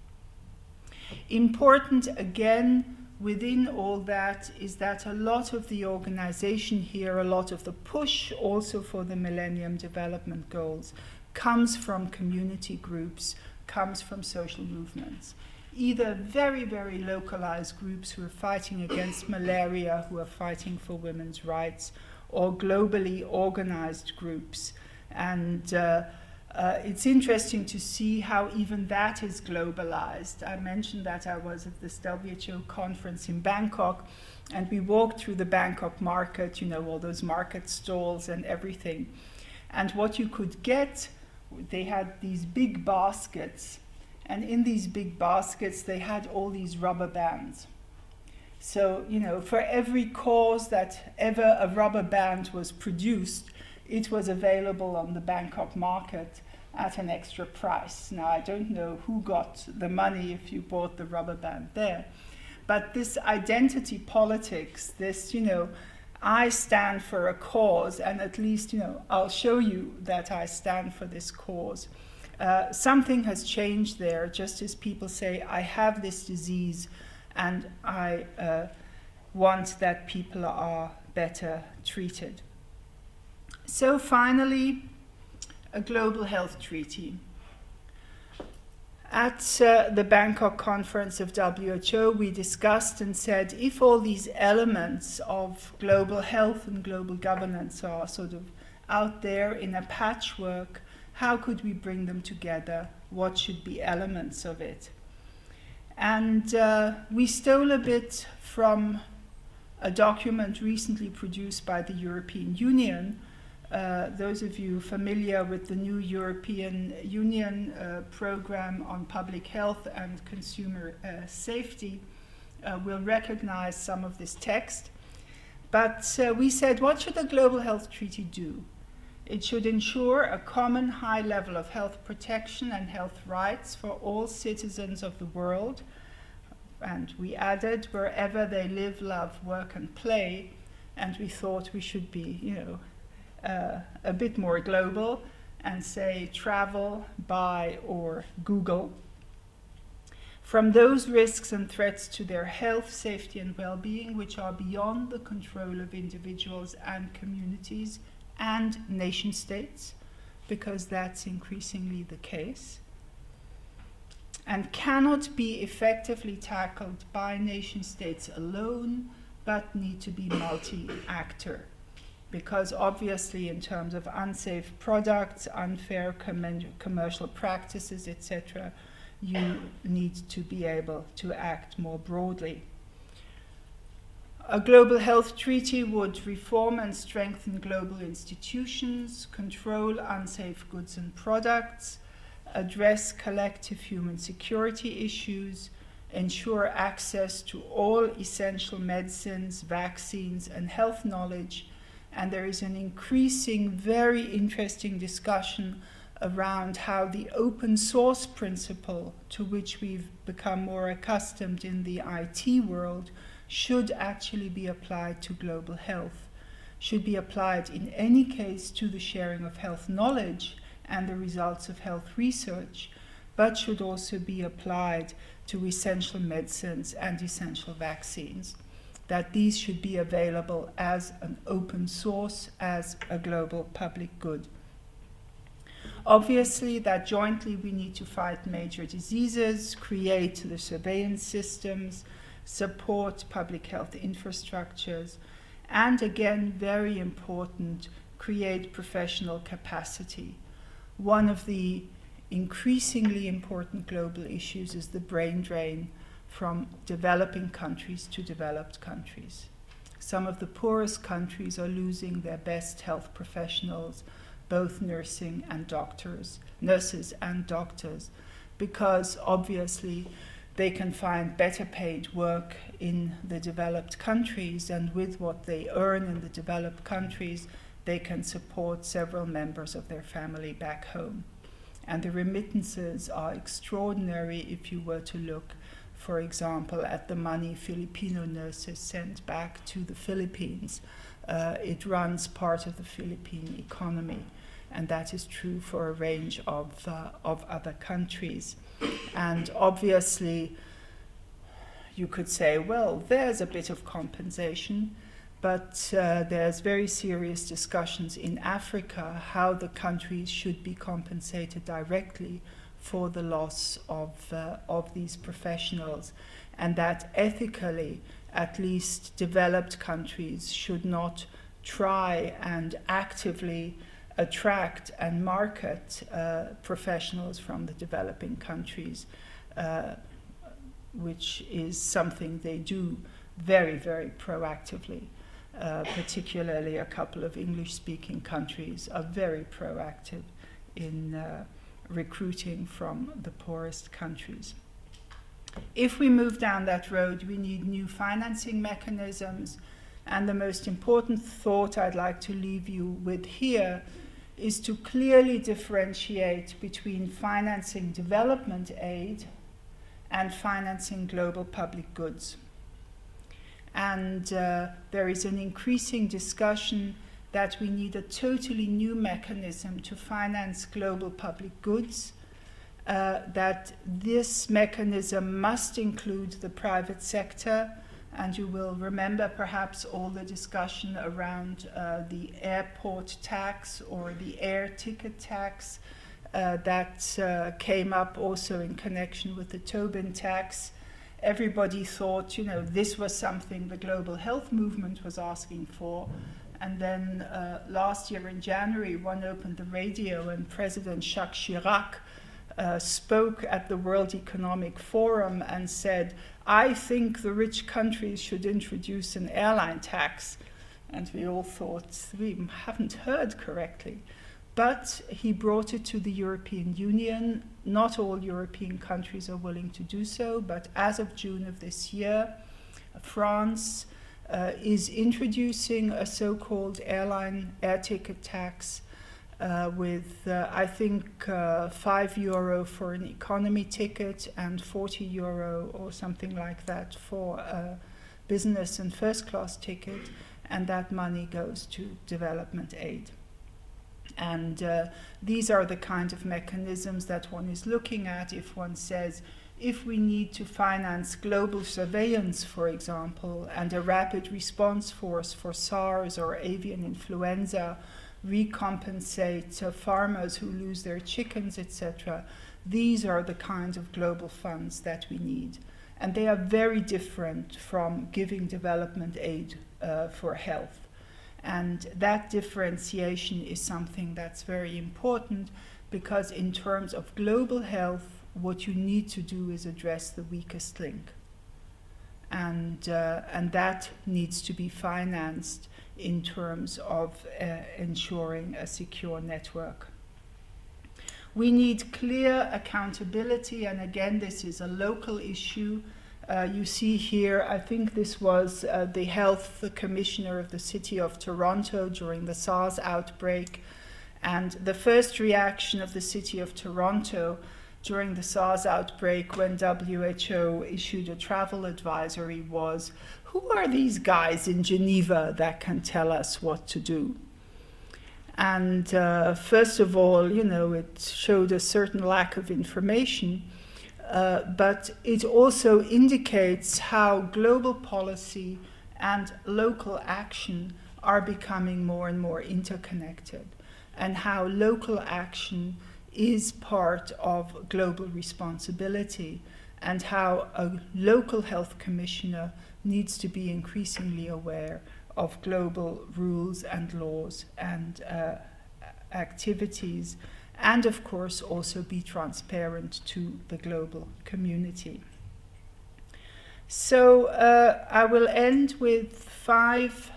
Important, again, within all that is that a lot of the organization here, a lot of the push also for the Millennium Development Goals comes from community groups, comes from social movements. Either very, very localized groups who are fighting against malaria, who are fighting for women's rights, or globally organized groups. And it's interesting to see how even that is globalized. I mentioned that I was at this WHO conference in Bangkok, and we walked through the Bangkok market, all those market stalls and everything. And what you could get, they had these big baskets, and in these big baskets they had all these rubber bands. So, for every cause that ever a rubber band was produced, it was available on the Bangkok market at an extra price. Now, I don't know who got the money if you bought the rubber band there. But this identity politics, this, I stand for a cause, and at least, I'll show you that I stand for this cause. Something has changed there, just as people say, I have this disease, and I want that people are better treated. So finally, a global health treaty. At the Bangkok conference of WHO, we discussed and said, if all these elements of global health and global governance are sort of out there in a patchwork, how could we bring them together? What should be elements of it? And we stole a bit from a document recently produced by the European Union. Those of you familiar with the new European Union program on public health and consumer safety will recognize some of this text. But we said, what should the Global Health Treaty do? It should ensure a common high level of health protection and health rights for all citizens of the world. And we added, wherever they live, love, work, and play. And we thought we should be, a bit more global and say travel, buy, or Google. From those risks and threats to their health, safety, and well-being, which are beyond the control of individuals and communities and nation states, because that's increasingly the case, and cannot be effectively tackled by nation states alone, but need to be multi-actor. Because obviously in terms of unsafe products, unfair commercial practices, etc., you need to be able to act more broadly. A global health treaty would reform and strengthen global institutions, control unsafe goods and products, address collective human security issues, ensure access to all essential medicines, vaccines, and health knowledge. And there is an increasing, very interesting discussion around how the open source principle, to which we've become more accustomed in the IT world, should actually be applied to global health, should be applied in any case to the sharing of health knowledge and the results of health research, but should also be applied to essential medicines and essential vaccines, that these should be available as an open source, as a global public good. Obviously, that jointly we need to fight major diseases, create the surveillance systems, support public health infrastructures, and again, very important, create professional capacity. One of the increasingly important global issues is the brain drain from developing countries to developed countries. Some of the poorest countries are losing their best health professionals, both nurses and doctors, because obviously they can find better paid work in the developed countries, and with what they earn in the developed countries, they can support several members of their family back home. And the remittances are extraordinary if you were to look, for example, at the money Filipino nurses send back to the Philippines. It runs part of the Philippine economy, and that is true for a range of other countries. And obviously, you could say, well, there's a bit of compensation, but there's very serious discussions in Africa how the countries should be compensated directly for the loss of these professionals, and that ethically, at least developed countries should not try and actively attract and market professionals from the developing countries, which is something they do very, very proactively. Particularly a couple of English-speaking countries are very proactive in recruiting from the poorest countries. If we move down that road, we need new financing mechanisms, and the most important thought I'd like to leave you with here is to clearly differentiate between financing development aid and financing global public goods. And there is an increasing discussion that we need a totally new mechanism to finance global public goods, that this mechanism must include the private sector. And you will remember perhaps all the discussion around the airport tax or the air ticket tax that came up also in connection with the Tobin tax. Everybody thought, this was something the global health movement was asking for. And then last year in January, one opened the radio and President Jacques Chirac spoke at the World Economic Forum and said, I think the rich countries should introduce an airline tax. And we all thought, we haven't heard correctly. But he brought it to the European Union. Not all European countries are willing to do so, but as of June of this year, France is introducing a so-called air ticket tax with, I think, €5 for an economy ticket and €40 or something like that for a business and first-class ticket, and that money goes to development aid. And these are the kind of mechanisms that one is looking at if one says, if we need to finance global surveillance, for example, and a rapid response force for SARS or avian influenza, recompensate farmers who lose their chickens, etc. These are the kinds of global funds that we need. And they are very different from giving development aid for health. And that differentiation is something that's very important, because in terms of global health, what you need to do is address the weakest link. And that needs to be financed in terms of ensuring a secure network. We need clear accountability, and again, this is a local issue. You see here, I think this was the health commissioner of the city of Toronto during the SARS outbreak. And the first reaction of the city of Toronto during the SARS outbreak, when WHO issued a travel advisory, was, who are these guys in Geneva that can tell us what to do? And first of all, it showed a certain lack of information, but it also indicates how global policy and local action are becoming more and more interconnected, and how local action is part of global responsibility, and how a local health commissioner needs to be increasingly aware of global rules and laws and activities, and of course also be transparent to the global community. So I will end with 5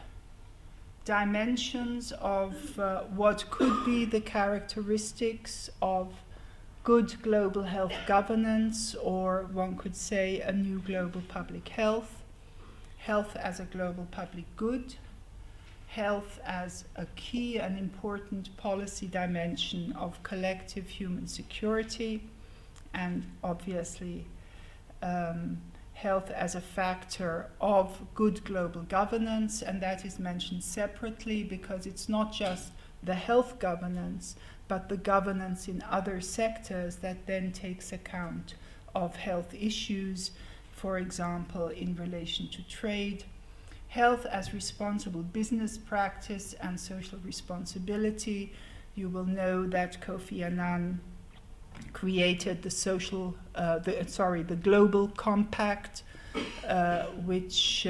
dimensions of what could be the characteristics of good global health governance, or one could say a new global public health. Health as a global public good, health as a key and important policy dimension of collective human security, and obviously health as a factor of good global governance, and that is mentioned separately because it's not just the health governance, but the governance in other sectors that then takes account of health issues, for example, in relation to trade. Health as responsible business practice and social responsibility. You will know that Kofi Annan created the Global Compact, which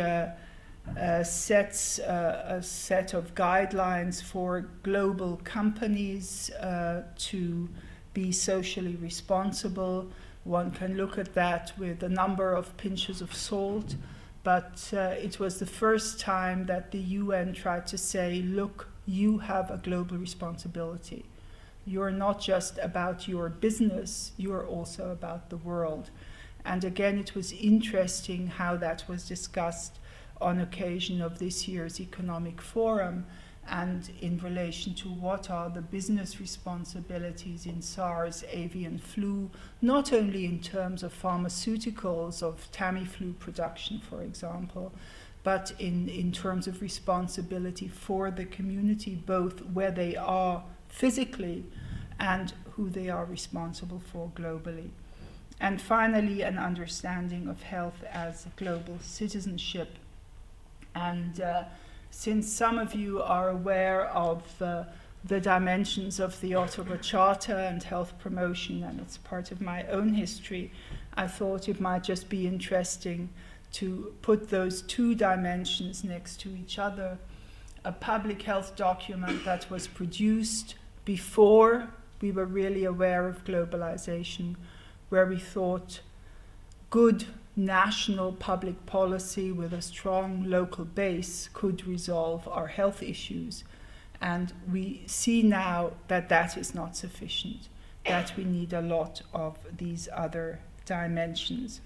sets a set of guidelines for global companies to be socially responsible. One can look at that with a number of pinches of salt, but it was the first time that the UN tried to say, look, you have a global responsibility. You're not just about your business, you're also about the world. And again, it was interesting how that was discussed on occasion of this year's Economic Forum, and in relation to what are the business responsibilities in SARS, avian flu, not only in terms of pharmaceuticals, of Tamiflu production, for example, but in terms of responsibility for the community, both where they are physically and who they are responsible for globally. And finally, an understanding of health as global citizenship. And since some of you are aware of the dimensions of the Ottawa Charter and health promotion, and it's part of my own history, I thought it might just be interesting to put those 2 dimensions next to each other. A public health document that was produced before we were really aware of globalization, where we thought good national public policy with a strong local base could resolve our health issues. And we see now that that is not sufficient, that we need a lot of these other dimensions.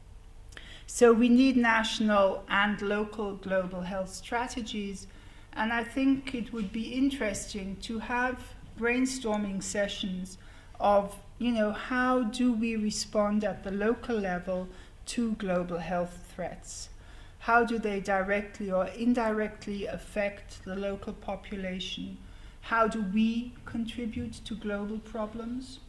So we need national and local global health strategies, and I think it would be interesting to have brainstorming sessions of, how do we respond at the local level to global health threats? How do they directly or indirectly affect the local population? How do we contribute to global problems?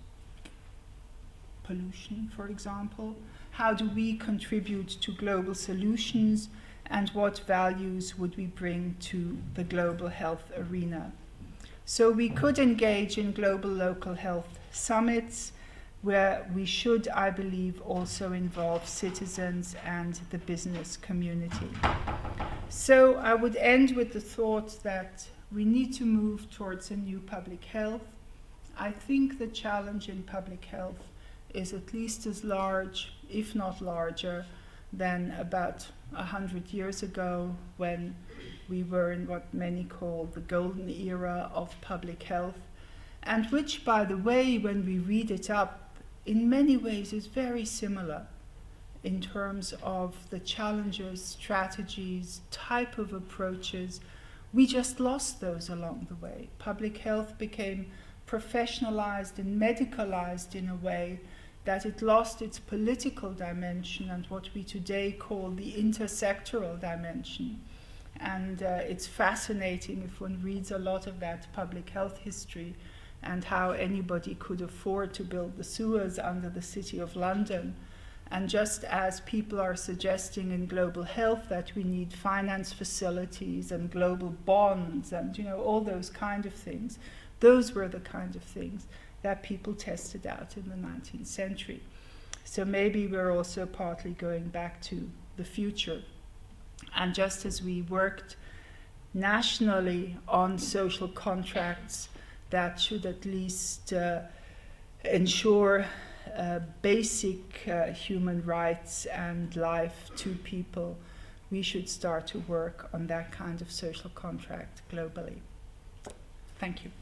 Pollution, for example. How do we contribute to global solutions? And what values would we bring to the global health arena? So we could engage in global local health summits, where we should, I believe, also involve citizens and the business community. So I would end with the thought that we need to move towards a new public health. I think the challenge in public health is at least as large, if not larger, than about 100 years ago, when we were in what many call the golden era of public health, and which, by the way, when we read it up, in many ways is very similar in terms of the challenges, strategies, type of approaches. We just lost those along the way. Public health became professionalized and medicalized in a way that it lost its political dimension and what we today call the intersectoral dimension. And it's fascinating if one reads a lot of that public health history and how anybody could afford to build the sewers under the City of London. And just as people are suggesting in global health that we need finance facilities and global bonds and, you know, all those kind of things, those were the kind of things that people tested out in the 19th century. So maybe we're also partly going back to the future. And just as we worked nationally on social contracts that should at least ensure basic human rights and life to people, we should start to work on that kind of social contract globally. Thank you.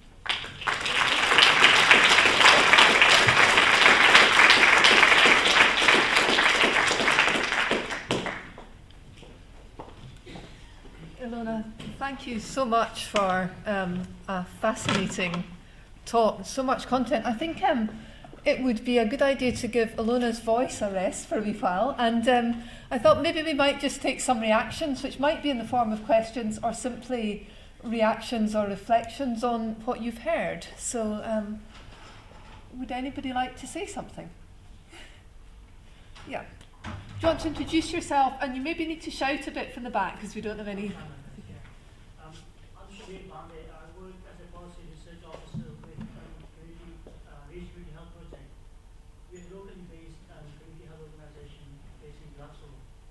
Ilona, thank you so much for a fascinating talk, so much content. I think it would be a good idea to give Ilona's voice a rest for a wee while, and I thought maybe we might just take some reactions, which might be in the form of questions or simply reactions or reflections on what you've heard. So would anybody like to say something? Yeah. Do you want to introduce yourself? And you maybe need to shout a bit from the back because we don't have any. I'm Shabir Pandey. I work as a policy research officer with Community Race Community Health Project. We're a locally based community health organization based in Glasgow.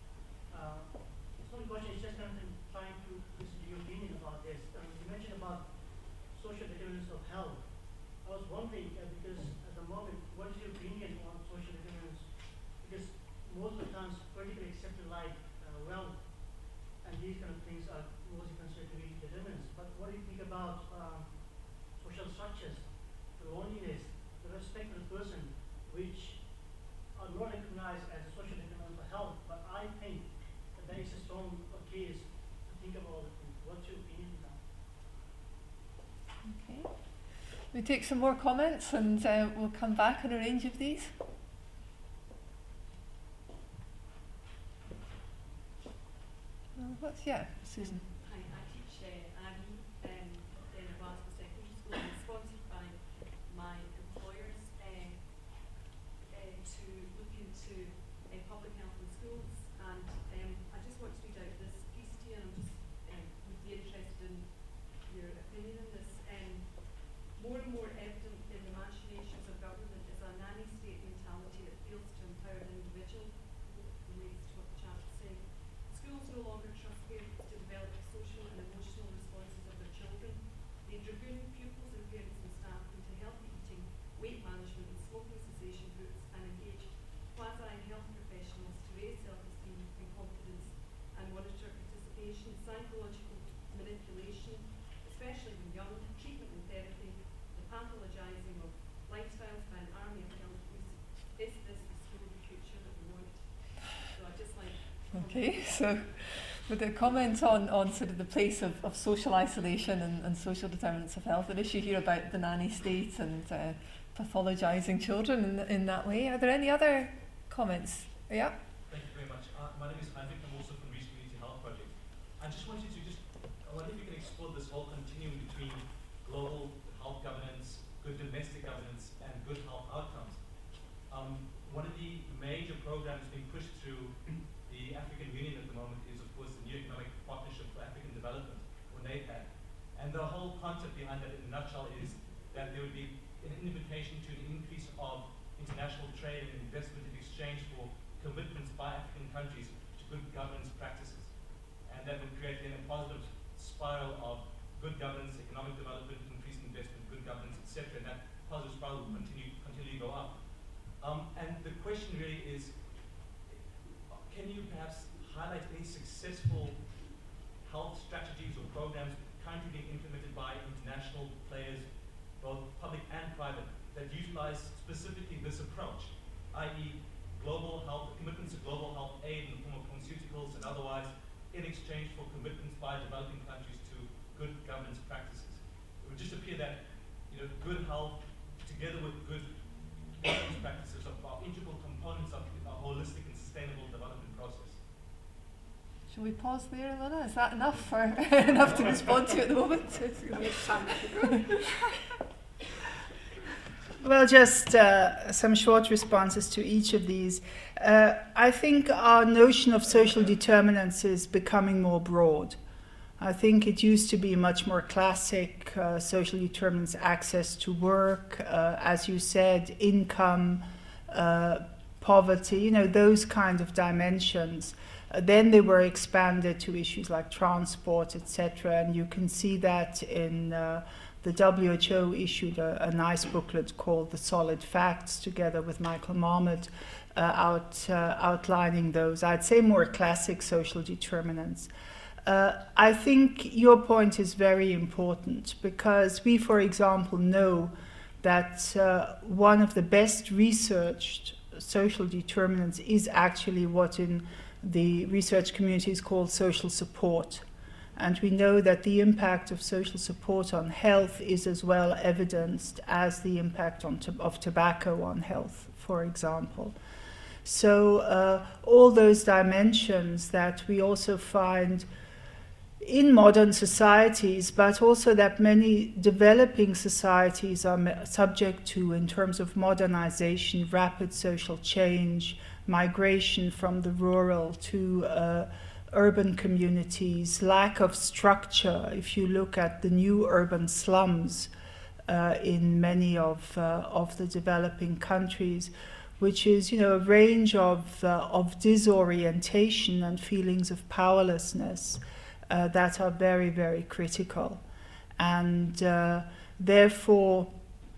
So the question is just kind of trying to listen to your opinion about this. You mentioned about social determinants of health. I was wondering because at the moment, what is your opinion on social determinants? Because most of the times politically accepted like wealth and these kind of things are mostly considered to be determinants. But what do you think about social structures, the loneliness, the respect for the person, which are not recognized as a social determinant for health? But I think that there is a strong case to think about it. What's your opinion on that? Okay. We take some more comments and we'll come back on a range of these. Susan. Hi, I teach Aggie in Erasmus Secondary School. I'm sponsored by my employers to look into public health in schools, and I just want to read out this piece to you, and I'm just would be interested in your opinion on this. More and more evident in the machinations of government is a nanny state mentality that fails to empower an individual, relates to what the chap was saying. Schools no longer trust parents to develop social and emotional responses of their children. They dragoon pupils and parents and staff into healthy eating, weight management and smoking cessation groups, and engage quasi-health professionals to raise self-esteem and confidence and monitor participation, psychological manipulation, especially when young, treatment and therapy, the pathologizing of lifestyles by an army of health police. Is this the school of the future that we want? So I'd just like. Okay, so with a comment on sort of the place of social isolation and social determinants of health, an issue here about the nanny state and pathologizing children in that way. Are there any other comments? Yeah? Thank you very much. My name is Heinrich. I'm also from Reach Community Health Project. I just wanted to I wonder if you can explore this whole continuum between global health governance, good domestic governance, and good health outcomes. One of the major programs being pushed through the African Union at the moment is, of course, the New Economic Partnership for African Development, or NAPAD. And the whole concept behind that, in a nutshell, is that there would be an invitation to an increase of international trade and investment in exchange for commitments by African countries to good governance practices. And that would create then a positive spiral of good governance, economic development, increased investment, good governance, etc. And that positive spiral will continually go up. And the question really is, can you perhaps highlight any successful health strategies or programs currently being implemented by international players, both public and private, that utilize specifically this approach, i.e. global health, commitments to global health aid in the form of pharmaceuticals and otherwise, in exchange for commitments by developing countries to good governance practices? It would just appear that good health together with good governance practices are integral components of a holistic and sustainable development process. Shall we pause there, Lina? Is that enough for enough to respond to at the moment? Well, just some short responses to each of these. I think our notion of social determinants is becoming more broad. I think it used to be much more classic, social determinants, access to work, as you said, income, poverty, those kind of dimensions. Then they were expanded to issues like transport, etc. And you can see that in the WHO issued a nice booklet called The Solid Facts, together with Michael Marmot, outlining those, I'd say, more classic social determinants. I think your point is very important because we, for example, know that one of the best researched social determinants is actually what in the research community is called social support. And we know that the impact of social support on health is as well evidenced as the impact of tobacco on health, for example. So all those dimensions that we also find in modern societies, but also that many developing societies are subject to in terms of modernization, rapid social change, migration from the rural to urban communities, lack of structure. If you look at the new urban slums in many of the developing countries, which is, a range of disorientation and feelings of powerlessness that are very, very critical. And therefore,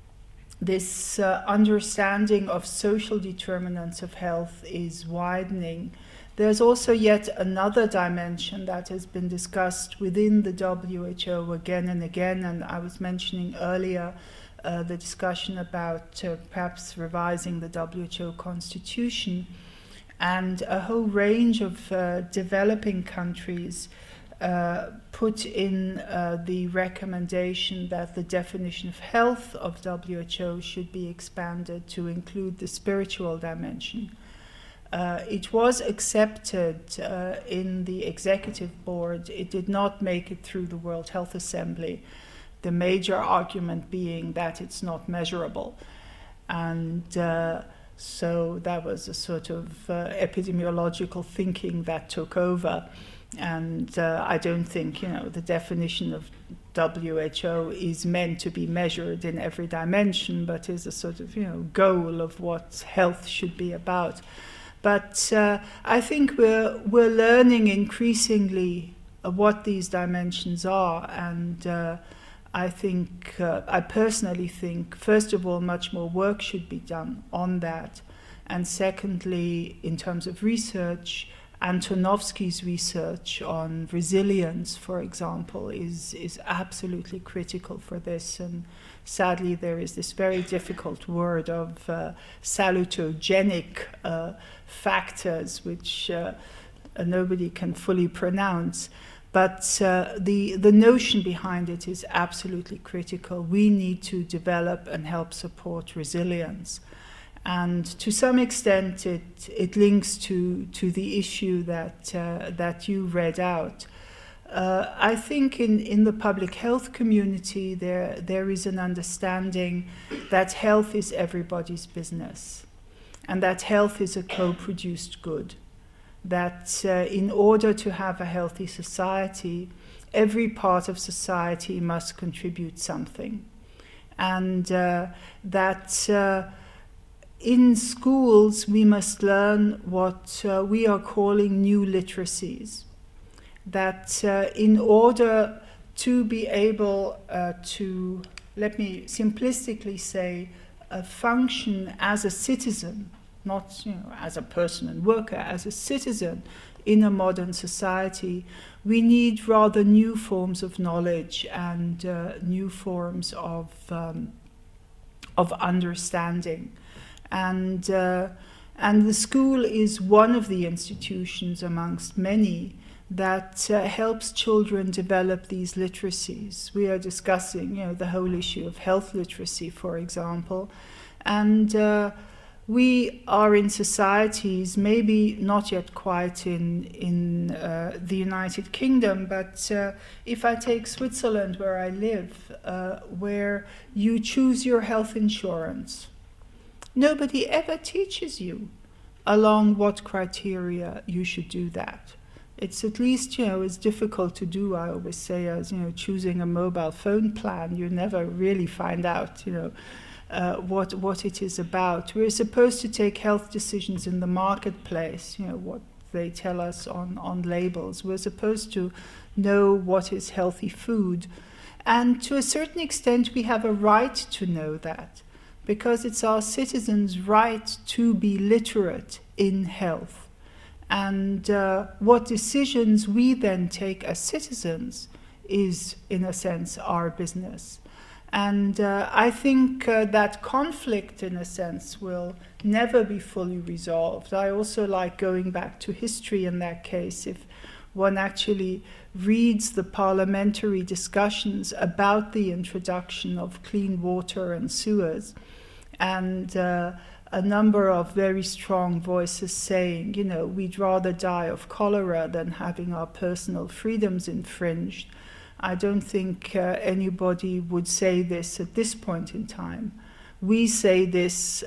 this understanding of social determinants of health is widening. There's also yet another dimension that has been discussed within the WHO again and again, and I was mentioning earlier the discussion about perhaps revising the WHO constitution, and a whole range of developing countries put in the recommendation that the definition of health of WHO should be expanded to include the spiritual dimension. It was accepted in the executive board. It did not make it through the World Health Assembly, the major argument being that it's not measurable. And so that was a sort of epidemiological thinking that took over. And I don't think, the definition of WHO is meant to be measured in every dimension, but is a sort of, goal of what health should be about. But I think we're learning increasingly what these dimensions are, and I personally think, first of all, much more work should be done on that, and secondly, in terms of research, Antonovsky's research on resilience, for example, is absolutely critical for this. And sadly, there is this very difficult word of salutogenic factors, which nobody can fully pronounce. But the notion behind it is absolutely critical. We need to develop and help support resilience. And to some extent, it links to the issue that you read out. I think in the public health community, there is an understanding that health is everybody's business, and that health is a co-produced good. That in order to have a healthy society, every part of society must contribute something, and that in schools, we must learn what we are calling new literacies. That in order to be able to, let me simplistically say, function as a citizen, not as a person and worker, as a citizen in a modern society, we need rather new forms of knowledge and new forms of understanding. And the school is one of the institutions amongst many that helps children develop these literacies. We are discussing, the whole issue of health literacy, for example, and we are in societies, maybe not yet quite in the United Kingdom, but if I take Switzerland, where I live, where you choose your health insurance, nobody ever teaches you along what criteria you should do that. It's at least, it's difficult to do, I always say, as, choosing a mobile phone plan. You never really find out, what it is about. We're supposed to take health decisions in the marketplace, what they tell us on labels. We're supposed to know what is healthy food. And to a certain extent, we have a right to know that, because it's our citizens' right to be literate in health. And what decisions we then take as citizens is, in a sense, our business. And I think that conflict, in a sense, will never be fully resolved. I also like going back to history in that case. If one actually reads the parliamentary discussions about the introduction of clean water and sewers, and a number of very strong voices saying, we'd rather die of cholera than having our personal freedoms infringed. I don't think anybody would say this at this point in time. We say this,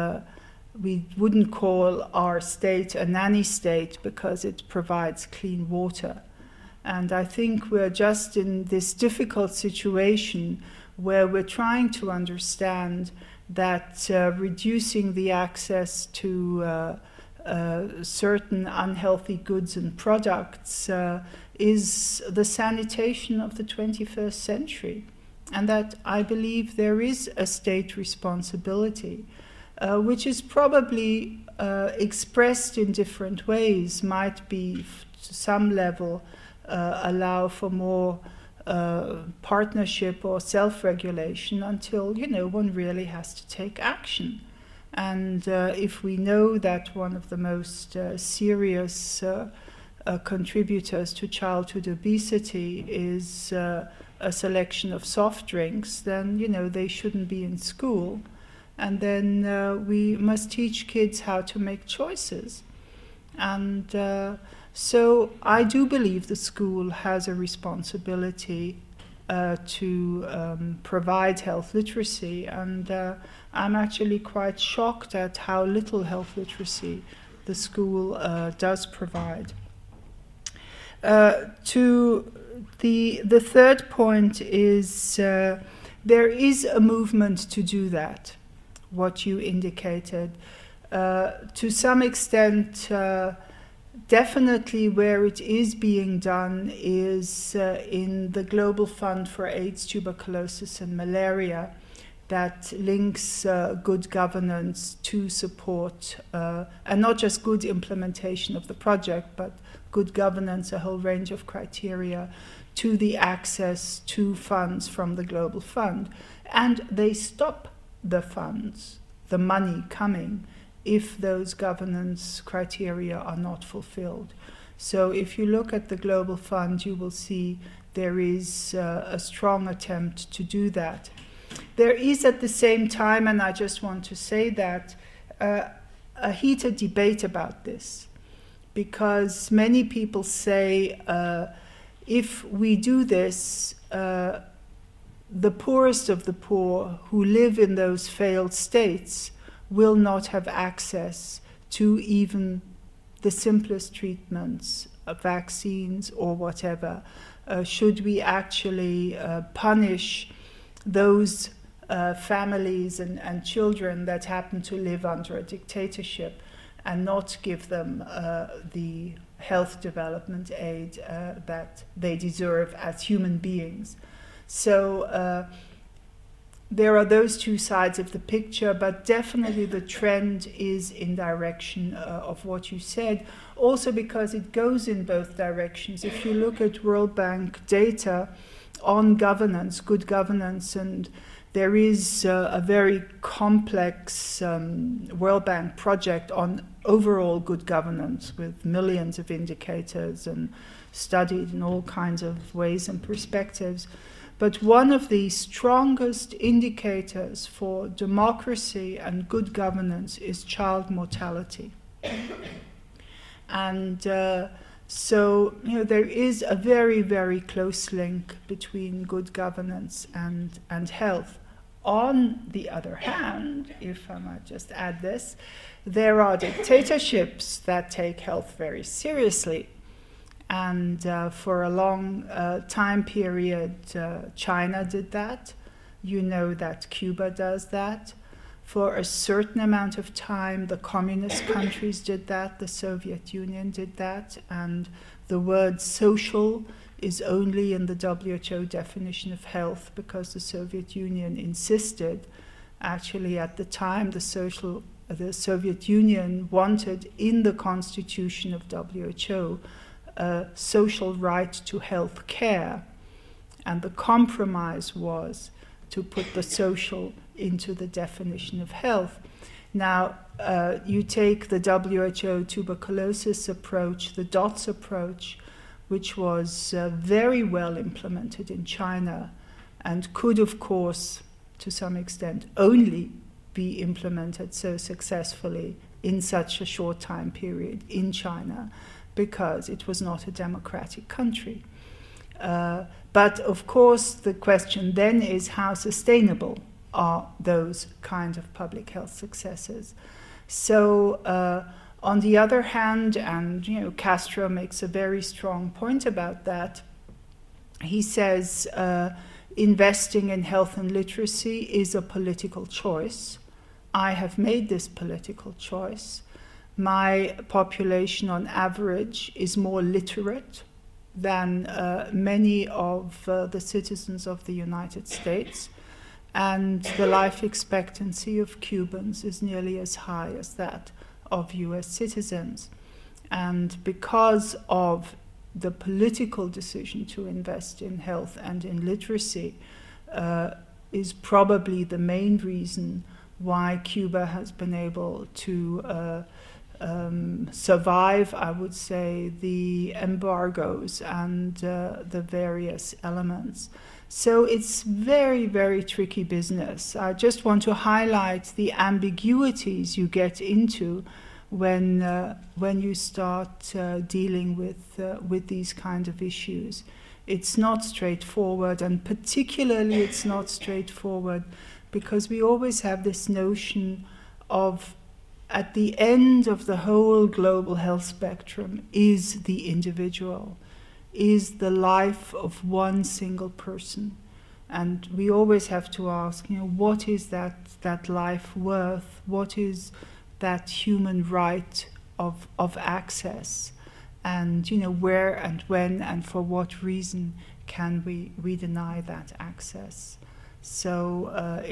we wouldn't call our state a nanny state because it provides clean water. And I think we're just in this difficult situation where we're trying to understand that reducing the access to certain unhealthy goods and products is the sanitation of the 21st century. And that I believe there is a state responsibility, which is probably expressed in different ways, might be to some level allow for more partnership or self-regulation until, one really has to take action. And if we know that one of the most serious contributors to childhood obesity is a selection of soft drinks, then, they shouldn't be in school. And then we must teach kids how to make choices. And so I do believe the school has a responsibility to provide health literacy, and I'm actually quite shocked at how little health literacy the school does provide. To the third point is there is a movement to do that, what you indicated. To some extent, definitely where it is being done is in the Global Fund for AIDS, Tuberculosis and Malaria, that links good governance to support, and not just good implementation of the project, but good governance, a whole range of criteria, to the access to funds from the Global Fund. And they stop the funds, the money coming, if those governance criteria are not fulfilled. So if you look at the Global Fund, you will see there is a strong attempt to do that. There is at the same time, and I just want to say that, a heated debate about this, because many people say if we do this, the poorest of the poor who live in those failed states will not have access to even the simplest treatments, vaccines or whatever. Should we actually punish those families and children that happen to live under a dictatorship and not give them the health development aid that they deserve as human beings. So there are those two sides of the picture, but definitely the trend is in direction of what you said, also because it goes in both directions. If you look at World Bank data on governance, good governance, and there is a very complex World Bank project on overall good governance with millions of indicators and studied in all kinds of ways and perspectives. But one of the strongest indicators for democracy and good governance is child mortality. And so, there is a very, very close link between good governance and health. On the other hand, if I might just add this, there are dictatorships that take health very seriously. And for a long time period, China did that. You know that Cuba does that. For a certain amount of time, the communist countries did that, the Soviet Union did that, and the word social is only in the WHO definition of health because the Soviet Union insisted. Actually, at the time, the Soviet Union wanted in the constitution of WHO a social right to health care, and the compromise was to put the social into the definition of health. Now, you take the WHO tuberculosis approach, the DOTS approach, which was very well implemented in China and could, of course, to some extent, only be implemented so successfully in such a short time period in China because it was not a democratic country. But of course, the question then is how sustainable are those kind of public health successes? So on the other hand, and Castro makes a very strong point about that, he says investing in health and literacy is a political choice. I have made this political choice. My population on average is more literate than many of the citizens of the United States, and the life expectancy of Cubans is nearly as high as that of US citizens. And because of the political decision to invest in health and in literacy is probably the main reason why Cuba has been able to survive, I would say, the embargoes and the various elements. So it's very, very tricky business. I just want to highlight the ambiguities you get into when you start dealing with these kind of issues. It's not straightforward, and particularly it's not straightforward because we always have this notion of at the end of the whole global health spectrum is the individual, is the life of one single person. And we always have to ask, what is that life worth? What is that human right of access? And, where and when and for what reason can we deny that access? So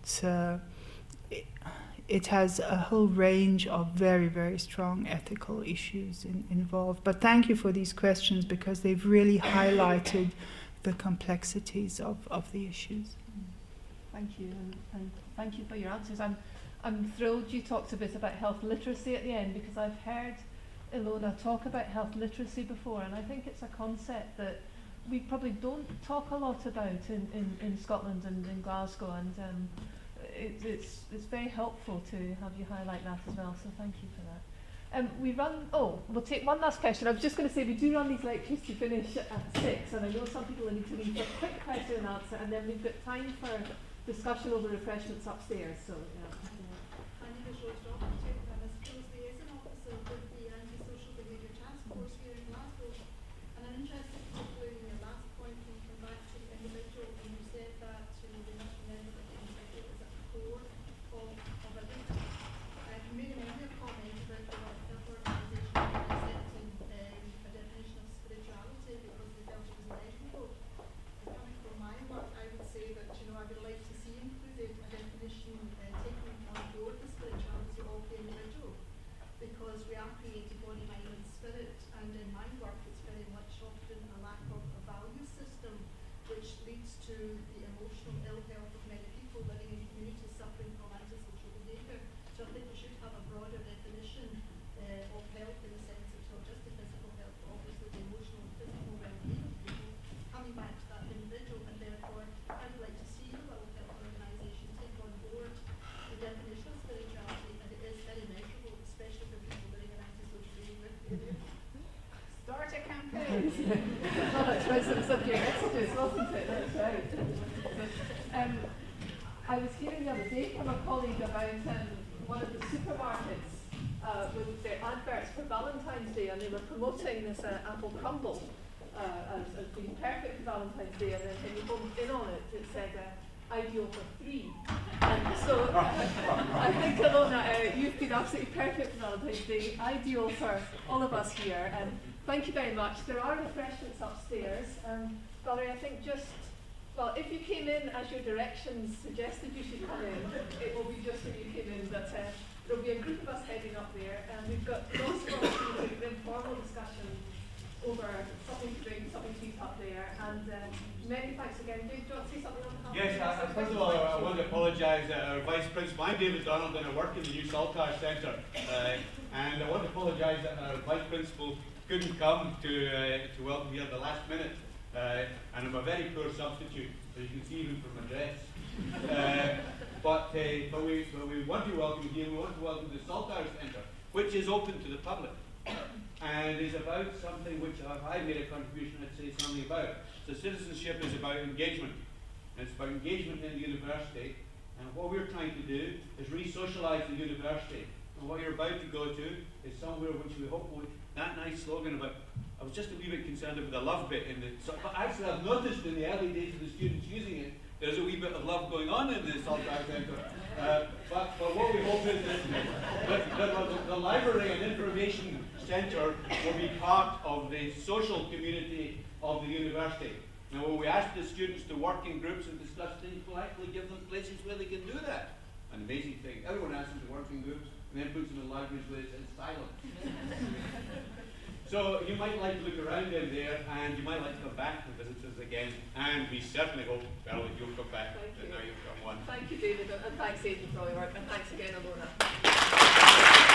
it has a whole range of very, very strong ethical issues involved. But thank you for these questions because they've really highlighted the complexities of the issues. Thank you, and thank you for your answers. I'm thrilled you talked a bit about health literacy at the end because I've heard Ilona talk about health literacy before, and I think it's a concept that we probably don't talk a lot about in Scotland and in Glasgow, and it's very helpful to have you highlight that as well, so thank you for that. We'll take one last question. I was just going to say we do run these lectures to finish at 6, and I know some people need to leave for a quick question and answer, and then we've got time for discussion over refreshments upstairs. So, yeah. My name is Rose Doherty. I'm a skills liaison officer with the Anti-Social Behaviour Task Force here in Glasgow. And I'm interested, particularly in your last point, when you come back to the individual, and you said that the national level today from a colleague about one of the supermarkets with their adverts for Valentine's Day, and they were promoting this apple crumble as being perfect for Valentine's Day, and then when you homed in on it, it said ideal for 3. And so I think, Ilona, you've been absolutely perfect for Valentine's Day, ideal for all of us here. And thank you very much. There are refreshments upstairs. Valerie, I think well, if you came in as your directions suggested you should come in, it will be just when you came in, but there'll be a group of us heading up there, and we've got lots of opportunities for informal discussion over something to drink, something to eat up there, and many thanks again. Dave, do you want to say something on behalf of Yes, first of all, I want to apologise that our Vice Principal, I'm David Donald, and I work in the new Saltire Centre, and I want to apologise that our Vice Principal couldn't come to welcome you at the last minute. And I'm a very poor substitute, as you can see even from my dress. But we want to welcome you. We want to welcome the Saltire Centre, which is open to the public, and is about something which, if I made a contribution, I'd say something about. So citizenship is about engagement, and it's about engagement in the university. And what we're trying to do is re-socialise the university. And what you're about to go to is somewhere which we hope will, that nice slogan about. I was just a wee bit concerned about the love bit in it. But actually, I've noticed in the early days of the students using it, there's a wee bit of love going on in the Saltire Centre. But what we hope is that the library and information centre will be part of the social community of the university. Now, when we ask the students to work in groups and discuss things, we'll actually give them places where they can do that. An amazing thing. Everyone asks them to work in groups and then puts them in libraries where it's in silence. So you might like to look around in there, and you might like to come back and visit us again. And we certainly hope, Beryl, that you'll come back. Thank you. Now you've got one. Thank you, David, and thanks, Aidan, for all your work, and thanks again, Ilona.